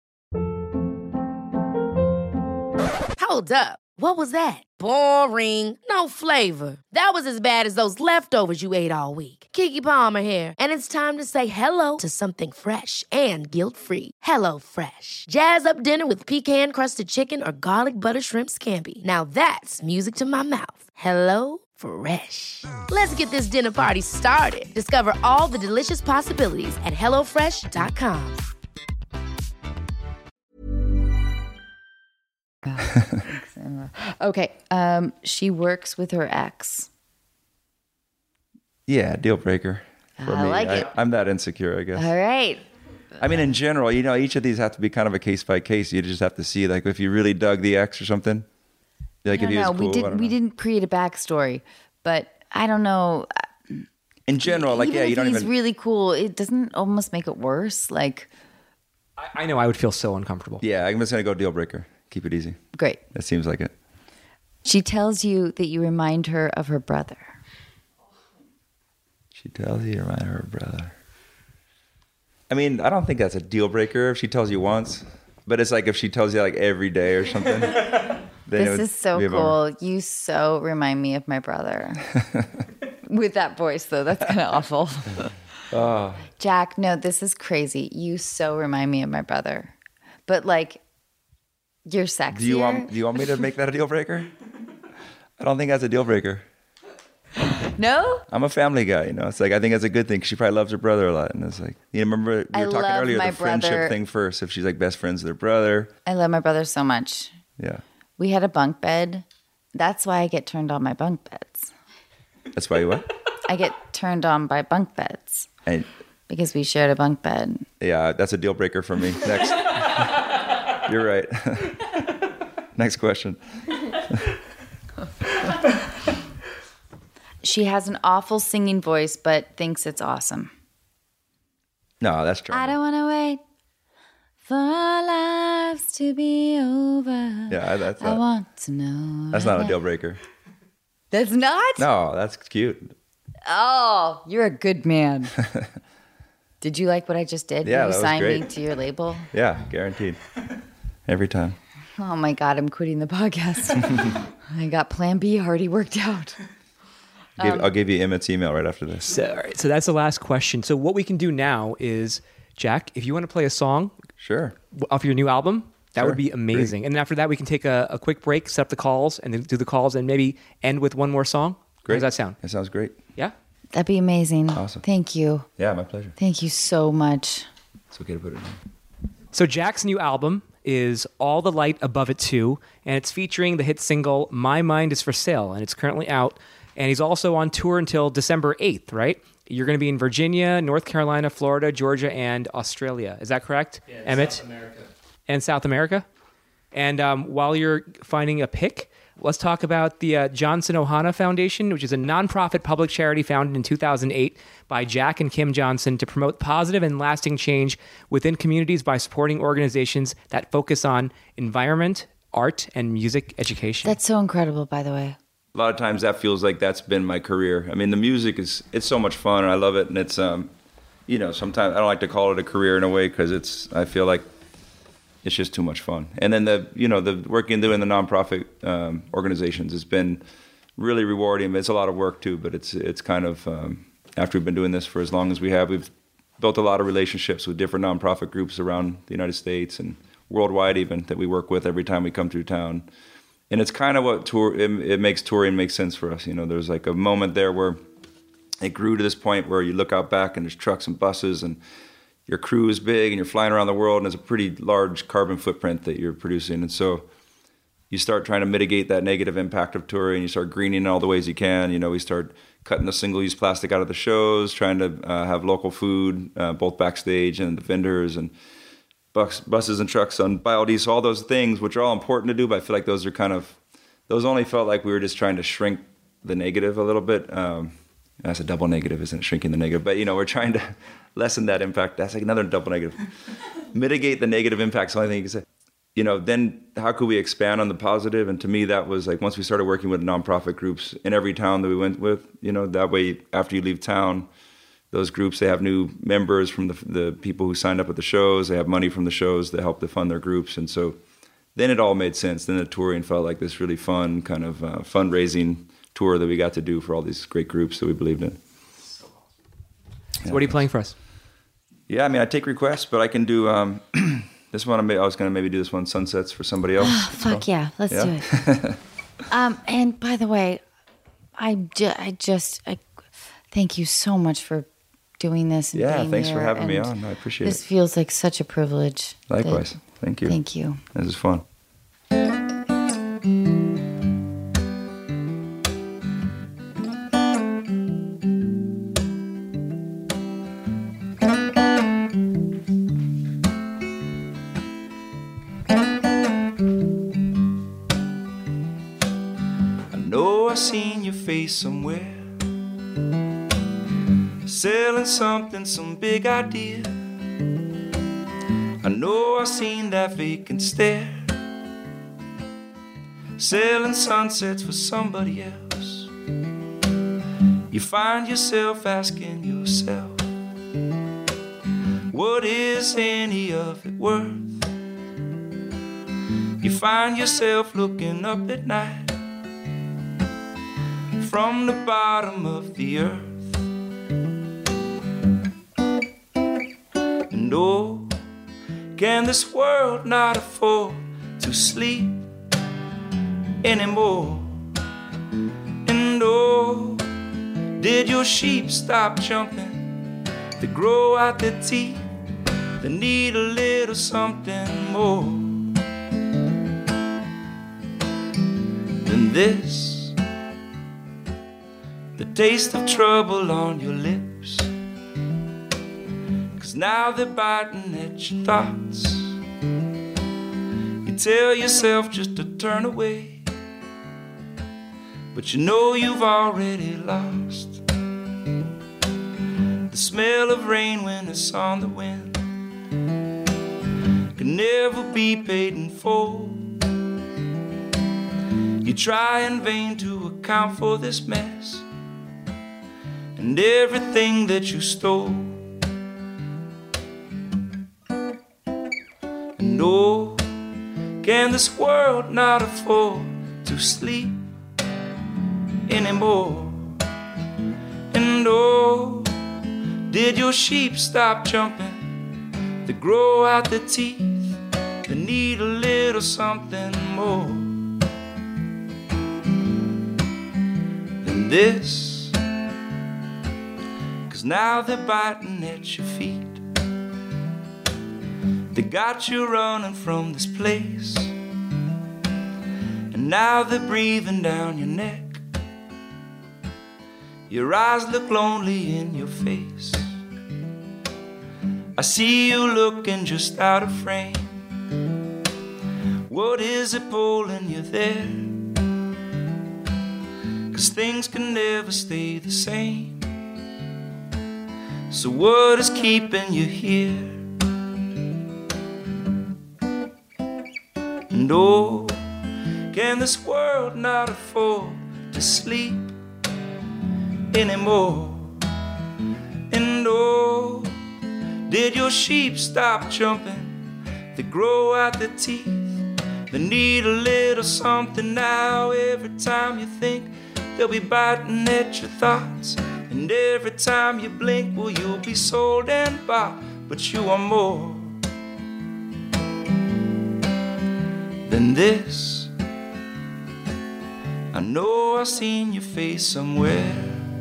Hold up. What was that? Boring. No flavor. That was as bad as those leftovers you ate all week. Keke Palmer here. And it's time to say hello to something fresh and guilt-free. Hello Fresh. Jazz up dinner with pecan-crusted chicken or garlic butter shrimp scampi. Now that's music to my mouth. Hello Fresh. Let's get this dinner party started. Discover all the delicious possibilities at hello fresh dot com. okay. Um, she works with her ex. Yeah, deal breaker. For I me. like I, it. I'm that insecure, I guess. All right. I mean, in general, you know, each of these have to be kind of a case by case. You just have to see, like, if you really dug the ex or something. Like, No, if he no, was cool, we I didn't. don't We know. didn't create a backstory, but I don't know. In general, like, even yeah, if you don't he's even. really cool, it doesn't almost make it worse. Like, I, I know I would feel so uncomfortable. Yeah, I'm just gonna go deal breaker. Keep it easy. great. That seems like it. She tells you that you remind her of her brother. She tells you, you remind her of her brother. I mean, I don't think that's a deal breaker if she tells you once, but it's like if she tells you like every day or something. then it This would is so be a bummer. cool. You so remind me of my brother. With that voice, though, that's kind of awful. Oh. Jack, no, this is crazy. You so remind me of my brother. But like, you're sexier. Do you want? Do you want me to make that a deal breaker? I don't think that's a deal breaker. No? I'm a family guy, you know. It's like I think that's a good thing. 'Cause she probably loves her brother a lot, and it's like you remember we I were talking love earlier my the friendship brother. thing first. If she's like best friends with her brother, I love my brother so much. yeah, We had a bunk bed. That's why I get turned on by bunk beds. that's why you what? I get turned on by bunk beds And because we shared a bunk bed. yeah, that's a deal breaker for me. Next, you're right. Next question. She has an awful singing voice, but thinks it's awesome. No, that's true. I don't want to wait for our lives to be over. Yeah, that's I not, want to know. that's not a deal breaker. That's not? No, that's cute. Oh, you're a good man. Did you like what I just did? Yeah, Will you that was sign me great. to your label? Yeah, guaranteed. Every time. Oh my God, I'm quitting the podcast. I got plan B already worked out. Give, Um, I'll give you Emmett's email right after this. So, all right, so that's the last question. So what we can do now is, Jack, if you want to play a song Sure. off your new album, that Sure. would be amazing. And then after that, we can take a, a quick break, set up the calls, and then do the calls, and maybe end with one more song. Great. How does that sound? That sounds great. Yeah? That'd be amazing. Awesome. Thank you. Yeah, my pleasure. Thank you so much. It's okay to put it in. So Jack's new album is All the Light Above It Too, and it's featuring the hit single My Mind Is For Sale, and it's currently out. And he's also on tour until December eighth, right? You're going to be in Virginia, North Carolina, Florida, Georgia, and Australia. Is that correct, yeah, Emmett? South America. And South America? And um, while you're finding a pick, let's talk about the uh, Johnson Ohana Foundation, which is a nonprofit public charity founded in two thousand eight by Jack and Kim Johnson to promote positive and lasting change within communities by supporting organizations that focus on environment, art, and music education. That's so incredible, by the way. A lot of times that feels like that's been my career. I mean, the music is, it's so much fun and I love it. And it's, um, you know, sometimes I don't like to call it a career in a way because it's, I feel like it's just too much fun. And then the, you know, the working doing the nonprofit um, organizations has been really rewarding. It's a lot of work too, but it's, it's kind of, um, after we've been doing this for as long as we have, we've built a lot of relationships with different nonprofit groups around the United States and worldwide even that we work with every time we come through town. and it's kind of what tour it, it makes touring make sense for us. You know, there's like a moment there where it grew to this point where you look out back and there's trucks and buses and your crew is big and you're flying around the world and it's a pretty large carbon footprint that you're producing. And so you start trying to mitigate that negative impact of touring. You start greening in all the ways you can. You know, we start cutting the single-use plastic out of the shows, trying to uh, have local food, uh, both backstage and the vendors, and bus, buses and trucks on biodiesel, all those things, which are all important to do, but I feel like those are kind of, those only felt like we were just trying to shrink the negative a little bit. Um, that's a double negative, isn't it? Shrinking the negative. But, you know, we're trying to lessen that impact. That's like another double negative. Mitigate the negative impact's the only thing you can say. You know, then how could we expand on the positive? And to me, that was like once we started working with nonprofit groups in every town that we went with, you know, that way after you leave town, those groups, they have new members from the the people who signed up at the shows. They have money from the shows that help to fund their groups. And so then it all made sense. Then the touring felt like this really fun kind of uh, fundraising tour that we got to do for all these great groups that we believed in. So, yeah. So what are you playing for us? Yeah, I mean, I take requests, but I can do... Um, This one, I was going to maybe do this one, Sunsets, for somebody else. Oh, fuck so. yeah, let's yeah. do it. um, and by the way, I, ju- I just I, thank you so much for doing this. And yeah, being thanks here. for having and me on. I appreciate this it. This feels like such a privilege. Likewise. That, thank you. Thank you. This is fun. Seen your face somewhere, selling something, some big idea. I know I seen that vacant stare, selling sunsets for somebody else. You find yourself asking yourself, what is any of it worth? You find yourself looking up at night from the bottom of the earth. And oh, can this world not afford to sleep anymore? And oh, did your sheep stop jumping to grow out their teeth? They need a little something more than this. The taste of trouble on your lips, 'cause now they're biting at your thoughts. You tell yourself just to turn away, but you know you've already lost. The smell of rain when it's on the wind can never be paid in full. You try in vain to account for this mess and everything that you stole. And oh, can this world not afford to sleep anymore? And oh, did your sheep stop jumping to grow out the teeth? They need a little something more than this. Now they're biting at your feet. They got you running from this place, and now they're breathing down your neck. Your eyes look lonely in your face. I see you looking just out of frame. What is it pulling you there? 'Cause things can never stay the same. So what is keeping you here? And oh, can this world not afford to sleep anymore? And oh, did your sheep stop jumping to grow out their teeth? They need a little something now. Every time you think they'll be biting at your thoughts, and every time you blink, well, you'll be sold and bought. But you are more than this. know I've seen your face somewhere.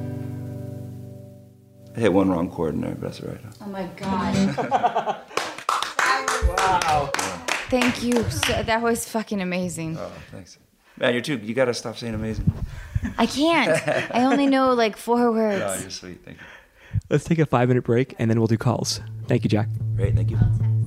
I hit one wrong chord in there, but that's all right. Oh my God. Wow. Thank you. So, that was fucking amazing. Oh, thanks. Man, you're too, you gotta stop saying amazing. I can't. I only know like four words. No, you're sweet. Thank you. Let's take a five minute break and then we'll do calls. Thank you, Jack. Great, thank you.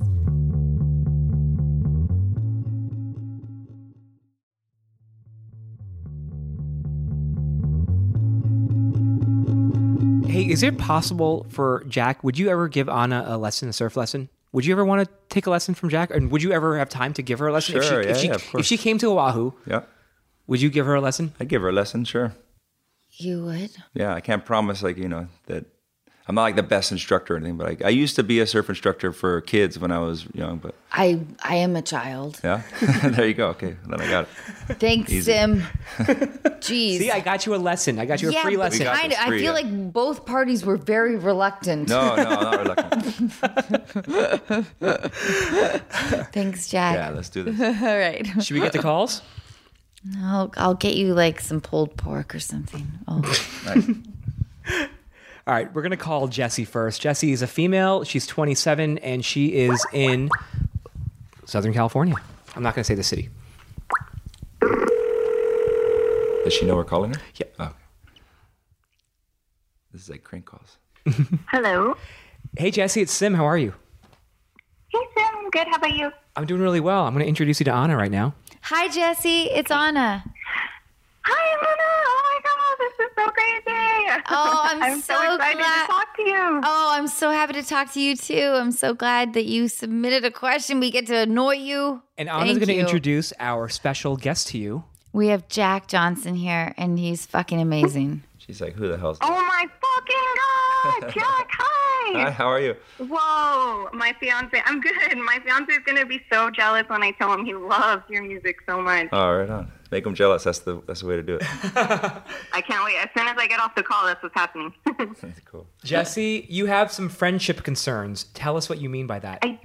Hey, is it possible for Jack, would you ever give Anna a lesson, a surf lesson? Would you ever want to take a lesson from Jack? And would you ever have time to give her a lesson? Sure, if she, yeah, if she, yeah, of course. If she came to Oahu, Yeah. would you give her a lesson? I'd give her a lesson, sure. You would? Yeah, I can't promise, like, you know, that I'm not like the best instructor or anything, but I, I used to be a surf instructor for kids when I was young, but I I am a child. yeah, there you go. Okay, then I got it. Thanks, Easy. Jeez. Jeez. See, I got you a lesson. I got you a yeah, free but lesson. got kinda, this I free, feel yeah. like both parties were very reluctant. No, no, not reluctant. Thanks, Jack. Yeah, let's do this. All right. Should we get the calls? I'll, I'll get you like some pulled pork or something. Oh. Nice. All right, we're going to call Jessie first. Jessie is a female. She's twenty-seven, and she is in Southern California. I'm not going to say the city. Does she know we're calling her? Yeah. Oh, okay. This is like crank calls. Hello. Hey, Jessie, it's Sim. How are you? Hey, Sam. I'm good. How about you? I'm doing really well. I'm going to introduce you to Anna right now. Hi, Jessie. It's Anna. Hi, Luna. Oh, my God. This is so crazy. Oh, I'm, I'm so, so, excited glad. to talk to you. Oh, I'm so happy to talk to you, too. I'm so glad that you submitted a question. We get to annoy you. And Anna's Thank going to you. introduce our special guest to you. We have Jack Johnson here, and he's fucking amazing. She's like, who the hell's Oh, that? my fucking God. Jack, hi. Hi, how are you? Whoa. My fiance. I'm good. My fiance is going to be so jealous when I tell him he loves your music so much. Oh, right on. Make them jealous. That's the that's the way to do it. I can't wait. As soon as I get off the call, that's what's happening. Cool. Jessie, you have some friendship concerns. Tell us what you mean by that. I,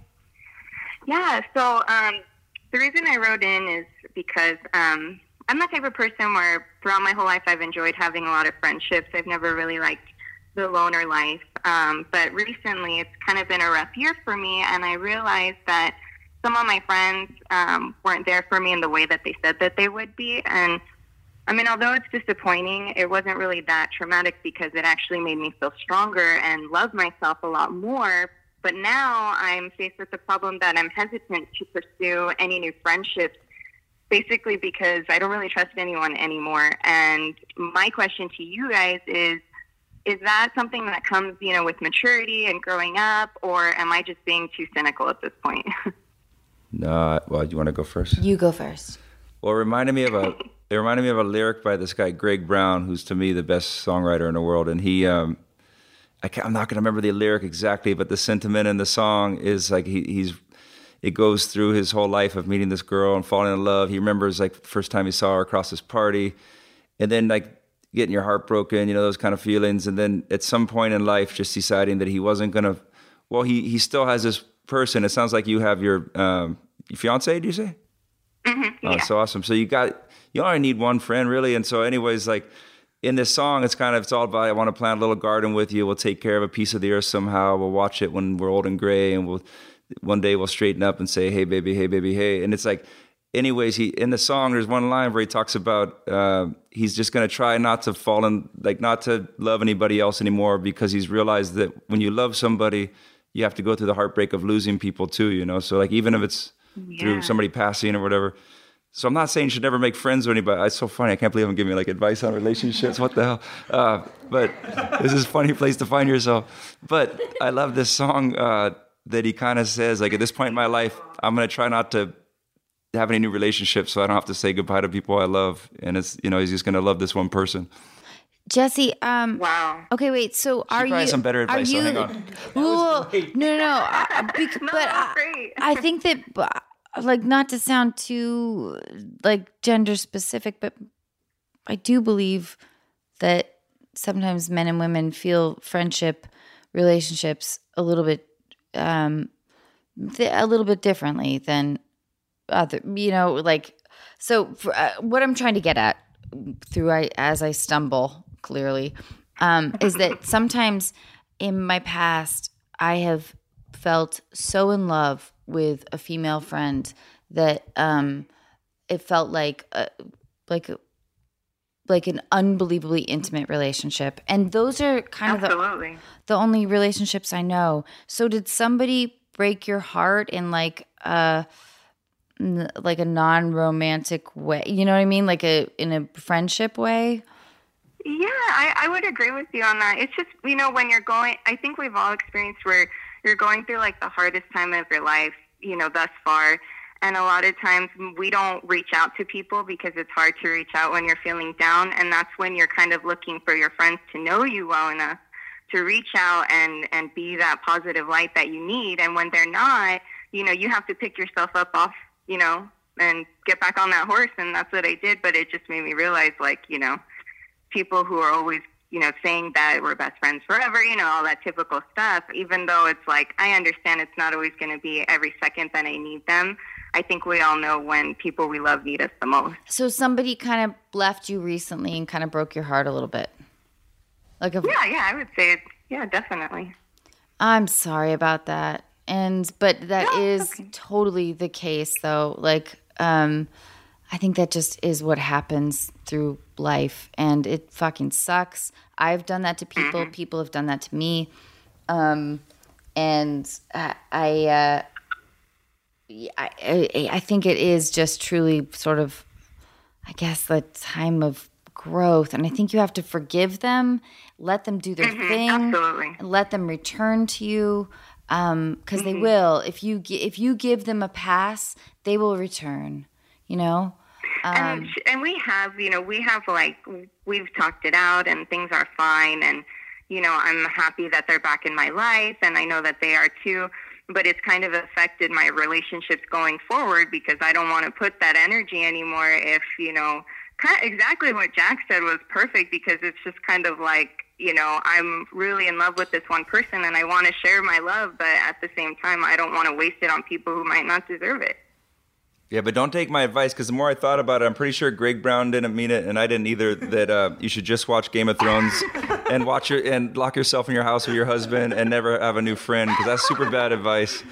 yeah, so um, the reason I wrote in is because um, I'm the type of person where throughout my whole life I've enjoyed having a lot of friendships. I've never really liked the loner life. Um, but recently it's kind of been a rough year for me, and I realized that some of my friends um, weren't there for me in the way that they said that they would be. And I mean, although it's disappointing, it wasn't really that traumatic because it actually made me feel stronger and love myself a lot more. But now I'm faced with the problem that I'm hesitant to pursue any new friendships, basically because I don't really trust anyone anymore. And my question to you guys is, is that something that comes, you know, with maturity and growing up, or am I just being too cynical at this point? No, well, you want to go first? You go first. Well, it reminded me of a it reminded me of a lyric by this guy Greg Brown, who's to me the best songwriter in the world, and he um, I can't, I'm not going to remember the lyric exactly, but the sentiment in the song is like he, he's it goes through his whole life of meeting this girl and falling in love. He remembers like the first time he saw her across this party, and then like getting your heart broken, you know, those kind of feelings, and then at some point in life just deciding that he wasn't going to. Well, he he still has this person. It sounds like you have your um, your fiance. Do you say? Mm-hmm, Oh, yeah. so awesome. So you got you only need one friend really, and so anyways, like in this song, it's kind of it's all about I want to plant a little garden with you. We'll take care of a piece of the earth somehow. We'll watch it when we're old and gray, and we'll one day we'll straighten up and say, hey baby, hey baby, hey. And it's like, anyways, he in the song there's one line where he talks about uh, he's just gonna try not to fall in, like not to love anybody else anymore because he's realized that when you love somebody, you have to go through the heartbreak of losing people too, you know. So like even if it's through Yeah. somebody passing or whatever. So I'm not saying you should never make friends with anybody. It's so funny. I can't believe I'm giving you like advice on relationships. What the hell? Uh, but this is a funny place to find yourself. But I love this song uh, that he kind of says, like at this point in my life, I'm going to try not to have any new relationships so I don't have to say goodbye to people I love. And it's, you know, he's just going to love this one person. Jessie, um, Wow. okay, wait. So are probably you? has some better advice, Are so you? hang on. Whoa, no, no, no. uh, bec- No, but that's I, great. I think that, uh, like, not to sound too like gender specific, but I do believe that sometimes men and women feel friendship relationships a little bit, um, th- a little bit differently than other. You know, like so. For, uh, what I'm trying to get at through I as I stumble clearly, um, is that sometimes in my past I have felt so in love with a female friend that um, it felt like a, like a, like an unbelievably intimate relationship, and those are kind Absolutely. of the, the only relationships I know. So did somebody break your heart in like a like a non-romantic way? You know what I mean? Like a in a friendship way? Yeah, I, I would agree with you on that. It's just, you know, when you're going, I think we've all experienced where you're going through like the hardest time of your life, you know, thus far. And a lot of times we don't reach out to people because it's hard to reach out when you're feeling down. And that's when you're kind of looking for your friends to know you well enough to reach out and, and be that positive light that you need. And when they're not, you know, you have to pick yourself up off, you know, and get back on that horse. And that's what I did. But it just made me realize, like, you know, people who are always, you know, saying that we're best friends forever, you know, all that typical stuff, even though it's like, I understand it's not always going to be every second that I need them. I think we all know when people we love need us the most. So somebody kind of left you recently and kind of broke your heart a little bit. Like a, yeah, yeah, I would say, it's, yeah, definitely. I'm sorry about that. And, but that No, is okay. totally the case though. Like, um, I think that just is what happens through life, and it fucking sucks. I've done that to people. Mm-hmm. People have done that to me. Um, and I, I, uh, I, I, I think it is just truly sort of, I guess, the time of growth. And I think you have to forgive them, let them do their Mm-hmm, thing, absolutely. and let them return to you. Um, 'cause Mm-hmm. they will. If you gi- if you give them a pass, they will return. You know. Um, And, and we have, you know, we have like, we've talked it out and things are fine. And, you know, I'm happy that they're back in my life and I know that they are too. But it's kind of affected my relationships going forward because I don't want to put that energy anymore if, you know, kind of exactly what Jack said was perfect, because it's just kind of like, you know, I'm really in love with this one person and I want to share my love, but at the same time, I don't want to waste it on people who might not deserve it. Yeah, but don't take my advice, because the more I thought about it, I'm pretty sure Greg Brown didn't mean it, and I didn't either, that uh, you should just watch Game of Thrones and watch your, and lock yourself in your house with your husband and never have a new friend, because that's super bad advice.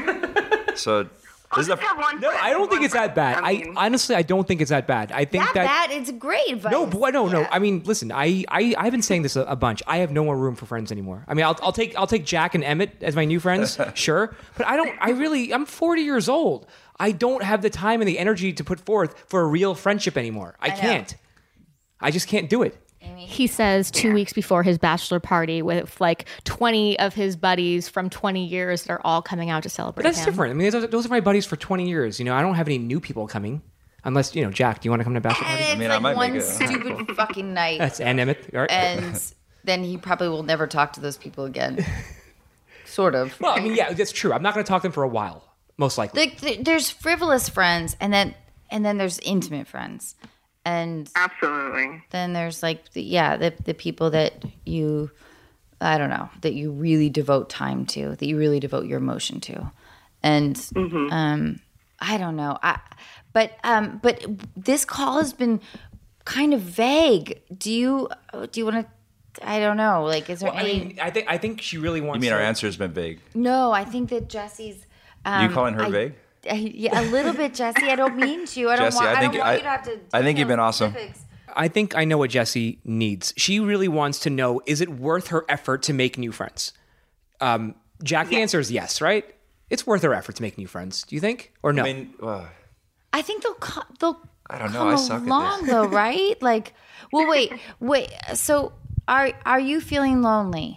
So this is a, Have one No, friend, I don't think one it's that friend. bad. I mean, honestly, I don't think it's that bad. I think Not that bad. It's great advice. no, boy, no, no. Yeah. I mean, listen, I, I, I've been saying this a, a bunch. I have no more room for friends anymore. I mean, I'll, I'll take, I'll take Jack and Emmett as my new friends, sure. But I don't. I really, I'm forty years old. I don't have the time and the energy to put forth for a real friendship anymore. I, know. can't. I just can't do it. He says two weeks before his bachelor party with like twenty of his buddies from twenty years that are all coming out to celebrate But that's him. different. I mean, those, those are my buddies for twenty years. You know, I don't have any new people coming, unless you know, Jack. Do you want to come to a bachelor And party? it's mean, I like might one make it. stupid fucking night. That's and Emmett. All right. And then he probably will never talk to those people again. Sort of. Well, I mean, yeah, that's true. I'm not going to talk to them for a while, most likely. Like th- there's frivolous friends, and then and then there's intimate friends, and absolutely. then there's like the, yeah the the people that you I don't know that you really devote time to, that you really devote your emotion to, and Mm-hmm. um I don't know I but um but this call has been kind of vague. Do you do you want to? I don't know. Like, is there Well, I any? mean, I think I think she really wants. you mean to, our answer has been vague? No, I think that Jesse's. Um, You calling her I- vague? I- yeah, a little bit, Jesse. I don't mean to. I don't Jesse, want. I I, think- don't want I- you to have to. I think you've detail been awesome. specifics. I think I know what Jessie needs. She really wants to know: is it worth her effort to make new friends? Um, Jack, the answer is yes, right? It's worth her effort to make new friends. Do you think, or no? I mean, uh, I think they'll co- they'll I don't know. come I suck at along this. though, right? Like, well, wait, wait. So, are are you feeling lonely?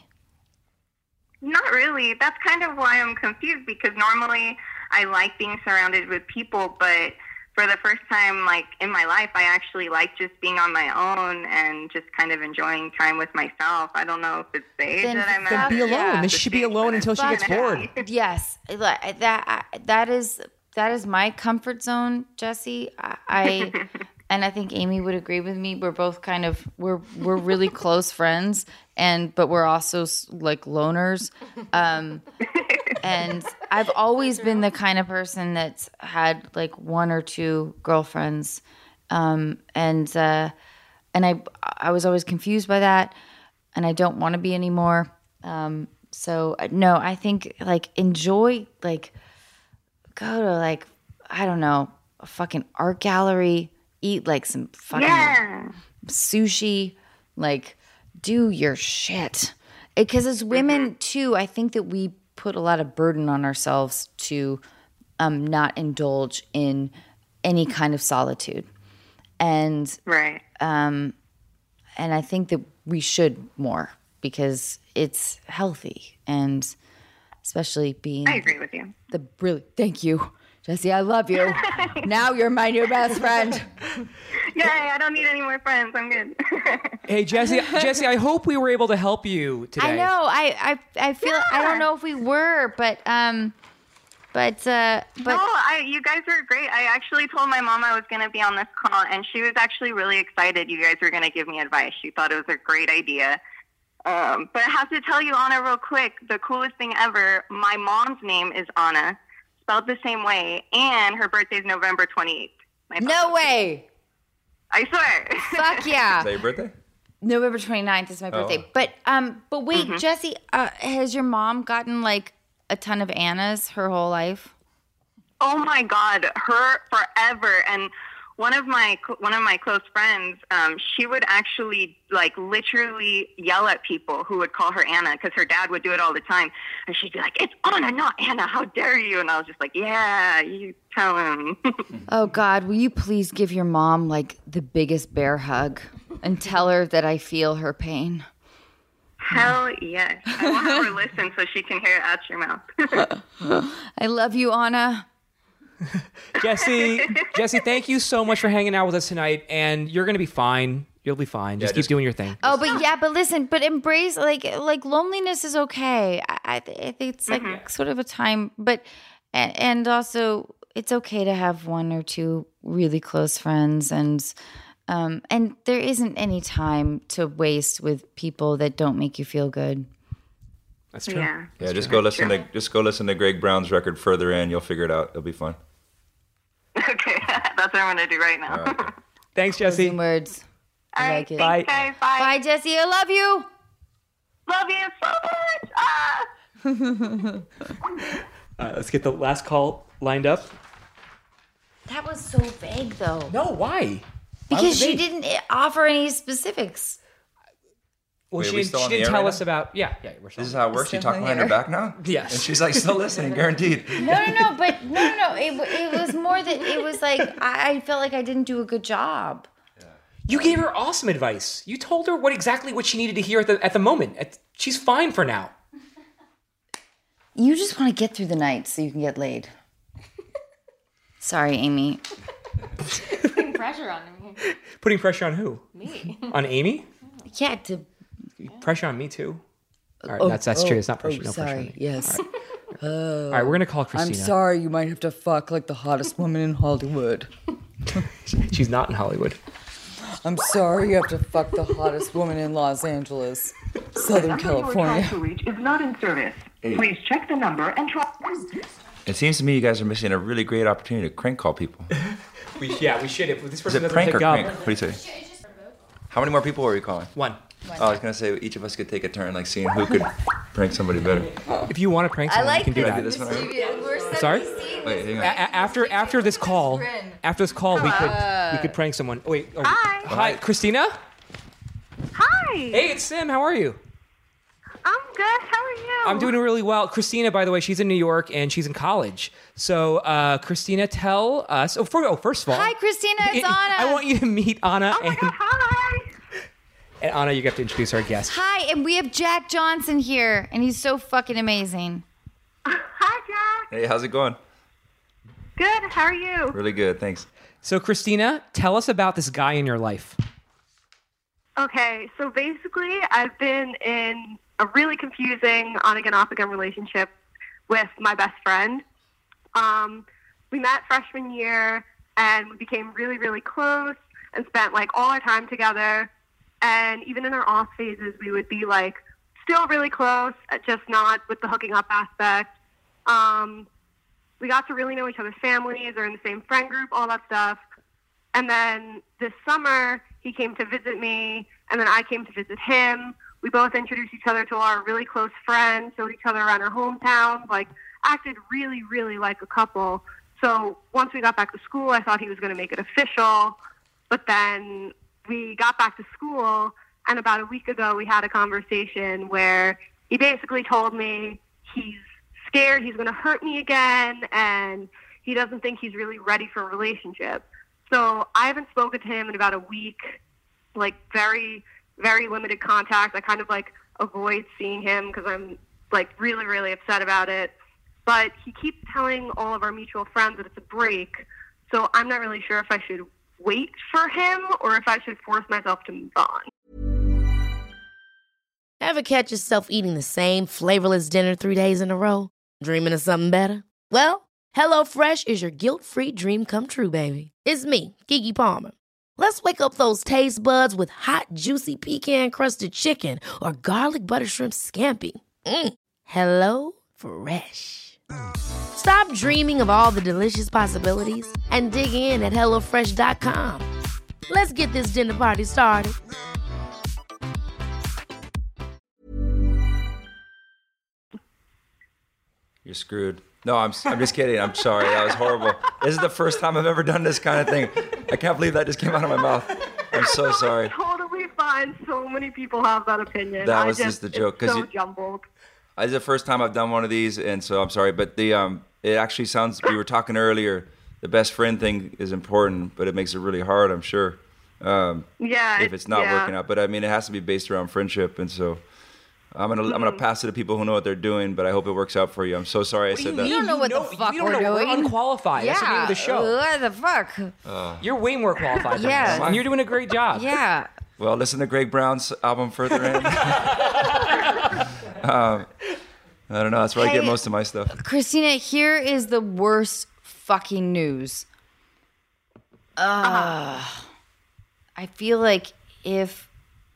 Not really. That's kind of why I'm confused, because normally I like being surrounded with people, but for the first time, like, in my life, I actually like just being on my own and just kind of enjoying time with myself. I don't know if it's the age Then- that I'm then at. be or alone. Yeah. Then she should be the stage alone that until she I'm gets at. bored. Yes, like, that that is that is my comfort zone, Jesse. I, I and I think Amy would agree with me. We're both kind of we're we're really close friends, and but we're also like loners. Um, and I've always been the kind of person that's had like one or two girlfriends, um, and uh, and I I was always confused by that, and I don't want to be anymore. Um, so no, I think like enjoy like go to like I don't know a fucking art gallery, eat like some fucking Yeah. sushi, like do your shit. Because as women too, I think that we put a lot of burden on ourselves to um, not indulge in any kind of solitude, and Right. um, and I think that we should more because it's healthy, and especially being I agree with you. the really thank you, Jesse. I love you. Now you're my new best friend. Yay, I don't need any more friends. I'm good. Hey, Jesse, Jesse, I hope we were able to help you today. I know. I I, I feel. I don't know if we were, but um, but uh, but no, I, you guys were great. I actually told my mom I was going to be on this call, and she was actually really excited you guys were going to give me advice. She thought it was a great idea. Um, but I have to tell you, Anna, real quick, the coolest thing ever, my mom's name is Anna, spelled the same way, and her birthday is November twenty-eighth. My no way. I swear. Fuck yeah. Is that your birthday? November twenty-ninth is my birthday. Oh. But um, but wait, Mm-hmm. Jesse, uh, has your mom gotten like a ton of Annas her whole life? Oh my God, her forever. And one of my one of my close friends, um, she would actually like literally yell at people who would call her Anna because her dad would do it all the time, and she'd be like, "It's Anna, not Anna. How dare you?" And I was just like, "Yeah, you tell him." Oh God, will you please give your mom like the biggest bear hug and tell her that I feel her pain? Hell yes. I want her to listen so she can hear it out your mouth. I love you, Anna. Jesse, Jesse, thank you so much for hanging out with us tonight, and you're going to be fine. You'll be fine. Just Yeah, keep just- doing your thing. Oh, but yeah, but listen, but embrace like like loneliness is okay. I, I th- I think it's like sort of a time, but and, and also it's okay to have one or two really close friends, and um and there isn't any time to waste with people that don't make you feel good. That's true. Yeah. Yeah, just go listen to just go listen to Greg Brown's record Further In. You'll figure it out. It'll be fun. Okay, that's what I'm going to do right now. All right. Thanks, Jesse. Closing words. All I right, like it. thanks, Bye. guys. Bye. Bye, Jesse. I love you. Love you so much. Ah. Uh, let's get the last call lined up. That was so vague, though. No, why? Because she didn't offer any specifics. Well, Wait, are she, we didn't- still she on the didn't air tell right us now? about. Yeah, yeah, we're still. This is how it works. You Still talk behind her here. back now? Yes. And she's like still listening, guaranteed. No, no, no. But no, no, no. It, it was more that it was like I, I felt like I didn't do a good job. You gave her awesome advice. You told her what exactly what she needed to hear at the at the moment. At- she's fine for now. You just want to get through the night so you can get laid. Sorry, Amy. Putting pressure on me. Putting pressure on who? Me. On Amy? Yeah. To, Pressure on me too. All right, that's that's true. It's not pressure. no pressure on me. Yes. All right, we're gonna call Christina. sorry. You might have to fuck like the hottest woman in Hollywood. She's not in Hollywood. I'm sorry. You have to fuck the hottest woman in Los Angeles, Southern California. to reach is not in service. Please check the number and try. It seems to me you guys are missing a really great opportunity to crank call people. We, yeah, we should. If this Is person it doesn't prank pick or up, crank? What do you say? How many more people were you calling? one. Oh, I was gonna say each of us could take a turn, like seeing who could prank somebody better. If you want to prank I someone, like you can do Can I that. do this one? Right? We're Sorry? Wait, hang A- on. a- after after this call, after this call, we could we could prank someone. Oh, wait. Oh, Hi. Hi, Christina. Hi. Hey, it's Sim. How are you? I'm good. How are you? I'm doing really well. Christina, by the way, she's in New York and she's in college. So, uh, Christina, tell us. Oh, for, oh first of all, Hi, Christina. It's it- Anna. I want you to meet Anna. Oh my and, God, hi. and Anna, you have to introduce our guest. Hi, and we have Jack Johnson here, and he's so fucking amazing. Hi, Jack. Hey, how's it going? Good. How are you? Really good, thanks. So, Christina, tell us about this guy in your life. Okay, so basically, I've been in a really confusing on again, off again relationship with my best friend. Um, we met freshman year, and we became really, really close, and spent like all our time together. And even in our off phases, we would be like still really close, just not with the hooking up aspect. Um, we got to really know each other's families, or in the same friend group, all that stuff. And then this summer, he came to visit me, and then I came to visit him. We both introduced each other to our really close friends, showed each other around our hometowns, like acted really, really like a couple. So once we got back to school, I thought he was going to make it official. But then we got back to school, and about a week ago, we had a conversation where he basically told me he's scared he's going to hurt me again, and he doesn't think he's really ready for a relationship. So I haven't spoken to him in about a week, like very, very limited contact. I kind of like avoid seeing him because I'm like really, really upset about it. But he keeps telling all of our mutual friends that it's a break. So I'm not really sure if I should wait for him or if I should force myself to move on. Ever catch yourself eating the same flavorless dinner three days in a row? Dreaming of something better? Well, HelloFresh is your guilt-free dream come true, baby. It's me, Keke Palmer. Let's wake up those taste buds with hot, juicy pecan-crusted chicken or garlic butter shrimp scampi. Mm. Hello Fresh. Stop dreaming of all the delicious possibilities and dig in at hello fresh dot com. Let's get this dinner party started. You're screwed. No, I'm I'm just kidding. I'm sorry. That was horrible. This is the first time I've ever done this kind of thing. I can't believe that just came out of my mouth. I'm so sorry. Totally fine. So many people have that opinion. That was I just, just the joke. It's so you, jumbled. This is the first time I've done one of these, and so I'm sorry. But the um, it actually sounds. We were talking earlier. The best friend thing is important, but it makes it really hard. I'm sure. Um, yeah. If it's not yeah. working out, but I mean, it has to be based around friendship, and so. I'm gonna mm-hmm. I'm gonna pass it to people who know what they're doing, but I hope it works out for you. I'm so sorry I said that. You don't know what the fuck you don't we're know. doing. We're unqualified. Yeah. That's the name of the show. What the fuck? Uh, You're way more qualified than Yeah. us, and you're doing a great job. Yeah. Well, listen to Greg Brown's album Further In. um, I don't know. That's where Hey, I get most of my stuff. Christina, here is the worst fucking news. Uh, I feel like if...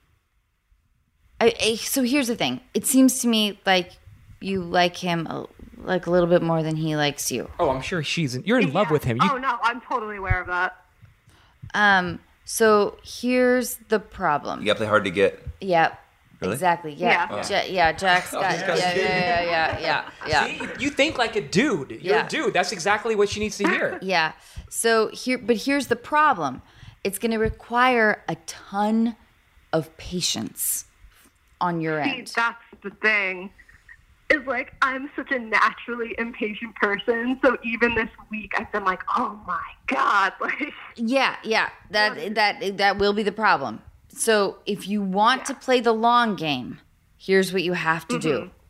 I, I, so here's the thing. It seems to me like you like him a, like a little bit more than he likes you. Oh, I'm sure she's in, you're in love with him. You, Oh, no, I'm totally aware of that. Um. So here's the problem. You got to play hard to get. Yeah. Really? Exactly. Yeah. Yeah. Ja- yeah. Jack's got. Yeah. Yeah. Yeah. Yeah. Yeah. Yeah. See, you think like a dude. You're Yeah. a dude. That's exactly what she needs to hear. Yeah. So here, but here's the problem. It's going to require a ton of patience on your See, end. that's the thing. Is like I'm such a naturally impatient person, so even this week I've been like, oh my god, like Yeah, yeah. That that that will be the problem. So if you want to play the long game, here's what you have to Mm-hmm. do.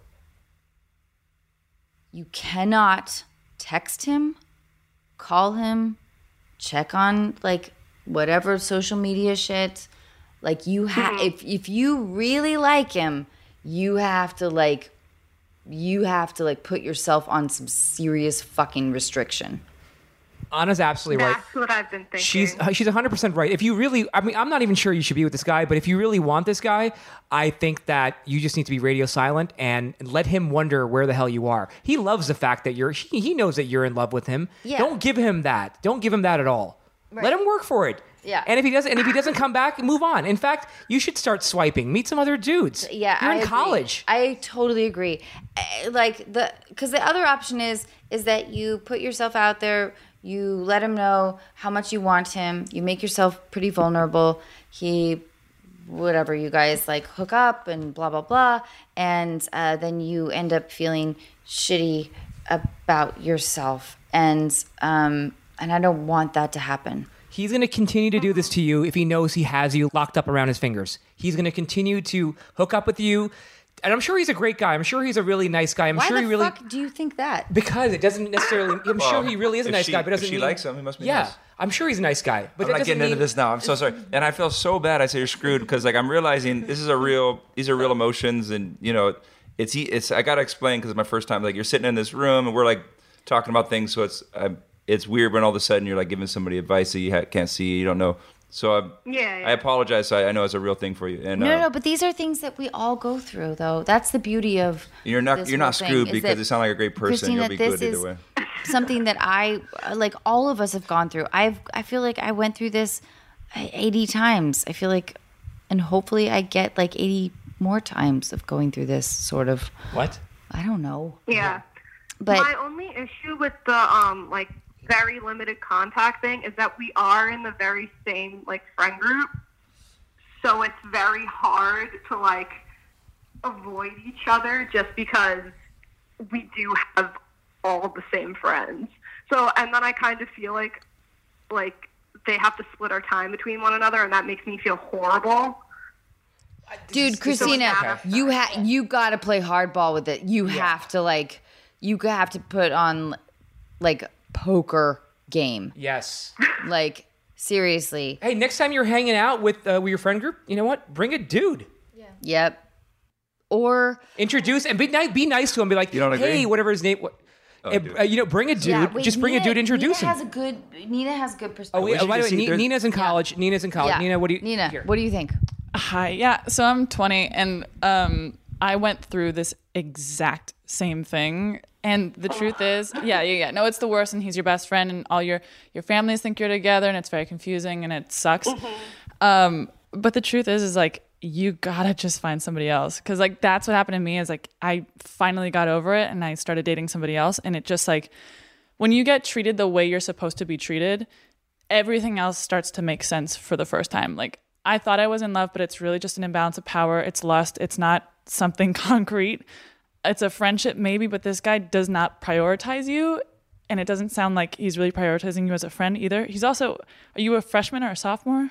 You cannot text him, call him, check on like whatever social media shit. Like you have Mm-hmm. if if you really like him, you have to like you have to like put yourself on some serious fucking restriction. Anna's absolutely right. that's what I've been thinking. She's uh, she's one hundred percent right. If you really, I mean, I'm not even sure you should be with this guy, but if you really want this guy, I think that you just need to be radio silent and let him wonder where the hell you are. He loves the fact that you're, he, he knows that you're in love with him. Yeah. Don't give him that. Don't give him that at all. Let him work for it. Yeah. And if he doesn't, and if he doesn't come back, move on. In fact, you should start swiping. Meet some other dudes. Yeah, You're I in agree. college. I totally agree. Eh, Like the because the other option is is that you put yourself out there, you let him know how much you want him, you make yourself pretty vulnerable. He, whatever, you guys like hook up and blah blah blah, and uh, then you end up feeling shitty about yourself, and um and I don't want that to happen. He's going to continue to do this to you if he knows he has you locked up around his fingers. He's going to continue to hook up with you. And I'm sure he's a great guy. I'm sure he's a really nice guy. I'm Why sure the he really... fuck do you think that? Because it doesn't necessarily... I'm Well, sure he really is a if nice she- guy, but it if doesn't she mean... likes him, he must be yeah, nice. I'm sure he's a nice guy. But I'm that not getting doesn't into mean- this now. I'm so sorry, and I feel so bad. I say you're screwed because, like, I'm realizing this is a real. These are real emotions, and you know, it's it's. I gotta explain because it's my first time. Like, you're sitting in this room, and we're like talking about things. So it's uh, it's weird when all of a sudden you're like giving somebody advice that you ha- can't see, you don't know. So I, Yeah, yeah. I apologize. I, I know it's a real thing for you. And No, uh, no, no, but these are things that we all go through, though. That's the beauty of you're not this you're whole not thing, screwed is because that, you sound like a great person. Christina, You'll be this good either is way. something that I like. All of us have gone through. I've I feel like I went through this eighty times. I feel like, and hopefully I get like eighty more times of going through this sort of. What? I don't know. Yeah. But my only issue with the um like very limited contact thing is that we are in the very same like friend group, so it's very hard to like avoid each other just because we do have all the same friends. So and then I kind of feel like like they have to split our time between one another, and that makes me feel horrible. dude, Christina, you ha- you got to play hardball with it. You have to like you have to put on like poker game. Yes. Like seriously. Hey, next time you're hanging out with uh, with your friend group, you know what? Bring a dude. Yep. Or introduce and be nice. Be nice to him. Be like, You don't hey, agree? whatever his name. What, Oh, uh, dude. uh, you know, bring a dude. Yeah, wait, Just bring Nina- a dude. Introduce Nina him. has a good. Nina has good Oh, perspective. wait, wish oh, you by the could way, see- Ni- there's- Nina's in college. Nina's in college. Yeah. Nina, what do you? Nina, here. what do you think? Hi. Yeah. So I'm twenty, and um, I went through this exact same thing. And the truth is, yeah, yeah, yeah. No, it's the worst, and he's your best friend, and all your your families think you're together, and it's very confusing, and it sucks. Um, but the truth is, is like you gotta just find somebody else, because like that's what happened to me. Is like I finally got over it, and I started dating somebody else, and it just like when you get treated the way you're supposed to be treated, everything else starts to make sense for the first time. Like I thought I was in love, but it's really just an imbalance of power. It's lust. It's not something concrete. It's a friendship maybe, but this guy does not prioritize you. And it doesn't sound like he's really prioritizing you as a friend either. He's also, are you a freshman or a sophomore?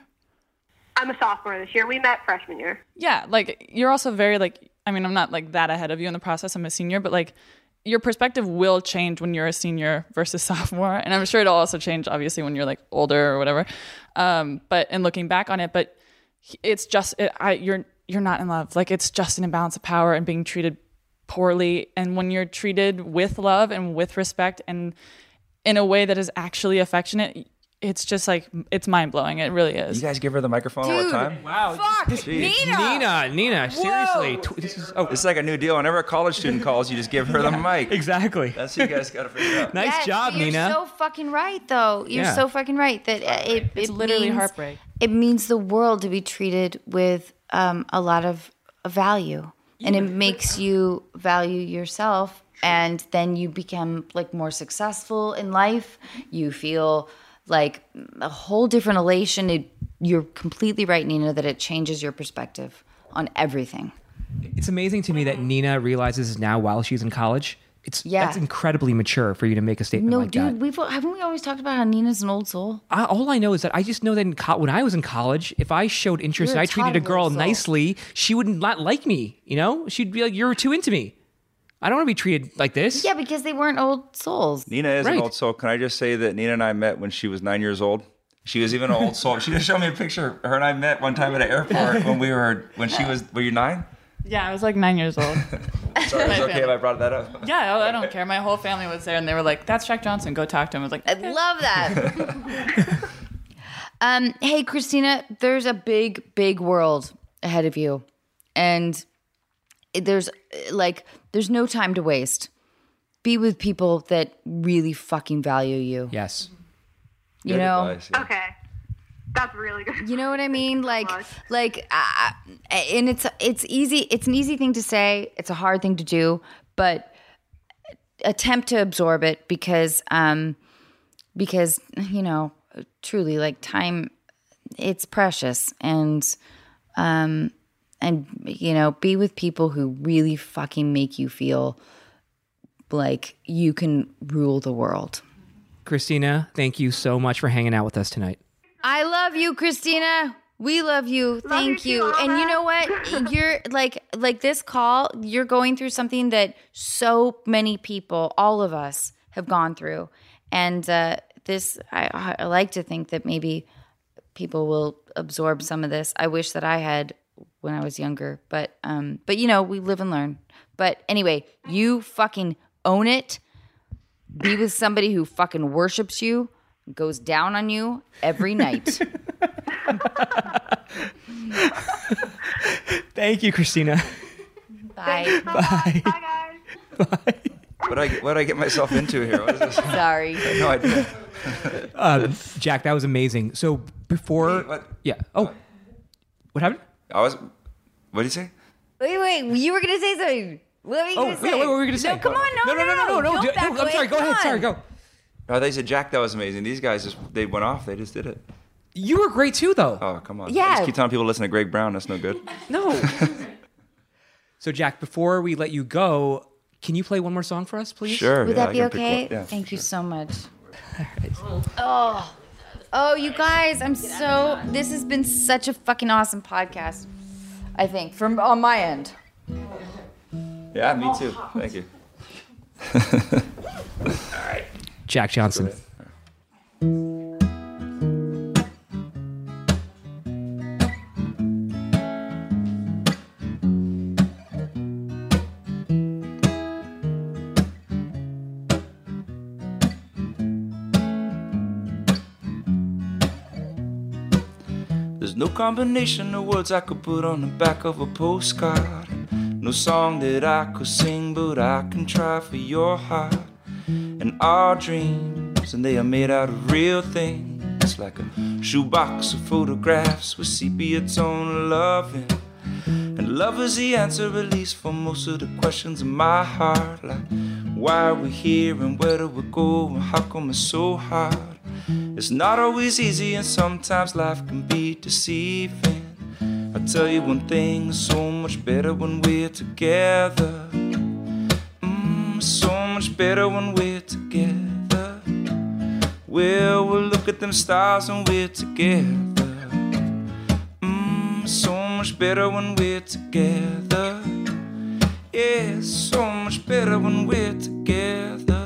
I'm a sophomore this year. We met freshman year. Yeah, like you're also very like, I mean, I'm not like that ahead of you in the process. I'm a senior, but like your perspective will change when you're a senior versus sophomore. And I'm sure it'll also change obviously when you're like older or whatever. Um, but in looking back on it, but it's just, it, I, you're, you're not in love. Like it's just an imbalance of power and being treated poorly. And when you're treated with love and with respect and in a way that is actually affectionate, it's just like, it's mind blowing. It really is. You guys give her the microphone all the Dude. time? Wow. Fuck, Jeez. Nina. Nina, Nina, seriously. Tw- This is, oh, It's like a new deal. Whenever a college student calls, you just give her the mic. exactly. That's what you guys got to figure out. Nice Yes, job, but you're Nina. so fucking right, though. You're Yeah. so fucking right that uh, it, It's it literally means, heartbreak. It means the world to be treated with um, a lot of value, and it makes you value yourself, and then you become like more successful in life. You feel like a whole different elation. It, you're completely right, Nina, that it changes your perspective on everything. It's amazing to me that Nina realizes now while she's in college. It's Yeah. that's incredibly mature for you to make a statement No, like dude, that. we've haven't we always talked about how Nina's an old soul? I, all I know is that I just know that in co- when I was in college, if I showed interest You're and a I treated a toddler girl soul. nicely, she would not like me. You know, she'd be like, "You're too into me. I don't want to be treated like this." Yeah, because they weren't old souls. Nina is Right. an old soul. Can I just say that Nina and I met when she was nine years old? She was even an old soul. She just showed me a picture. Her and I met one time at an airport when we were, when she was, were you nine? Yeah, I was like nine years old. Sorry, is it okay if I brought that up? Yeah, I I don't care. My whole family was there, and they were like, "That's Jack Johnson. Go talk to him." I was like, I love that. um, hey, Christina, there's a big, big world ahead of you. And there's like, there's no time to waste. Be with people that really fucking value you. Yes. You Good know? advice, yeah. Okay. That's really good. You know what I mean? Like, much. like, uh, and it's it's easy. It's an easy thing to say. It's a hard thing to do, but attempt to absorb it because, um, because you know, truly, like time, it's precious, and, um, and you know, be with people who really fucking make you feel like you can rule the world. Christina, thank you so much for hanging out with us tonight. I love you, Christina. We love you. Thank you you. too, And you Anna. know what? You're like like this call, you're going through something that so many people, all of us, have gone through. And uh, this, I, I like to think that maybe people will absorb some of this. I wish that I had when I was younger, but um, but you know, we live and learn. But anyway, you fucking own it. Be with somebody who fucking worships you, goes down on you every night. Thank you, Christina. Bye. Bye. Bye, guys. Bye. What I what I get myself into here? What is this? Sorry. I had no idea. Uh, Jack, that was amazing. So before, Wait, what? yeah. Oh, what happened? I was. What did you say? Wait, wait. You were gonna say something. What were you Oh, gonna wait, say? wait, what were we gonna say? No, come on, no, no, no, no, no, no. Don't do- back no, I'm away. sorry. Go Come ahead. Sorry, on. go. Oh, they said Jack, that was amazing. These guys just they went off. They just did it. You were great too, though. Oh, come on. Yeah. I just keep telling people to listen to Greg Brown. That's no good. No. So, Jack, before we let you go, can you play one more song for us, please? Sure. Would yeah, that I be can pick okay? one. Yeah, Thank you sure. so much. Oh, oh, you guys, I'm so. This has been such a fucking awesome podcast. I think from on my end. Yeah, me too. Thank you. Jack Johnson. There's no combination of words I could put on the back of a postcard. No song that I could sing, but I can try for your heart. And our dreams, and they are made out of real things, like a shoebox of photographs with sepia tone loving. And love is the answer, at least for most of the questions in my heart, like why are we here and where do we go and how come it's so hard? It's not always easy and sometimes life can be deceiving. I tell you one thing, it's so much better when we're together. Mm, so much better when we're together. Well, we'll look at them stars when we're together. Mm, so much better when we're together. Yeah, so much better when we're together.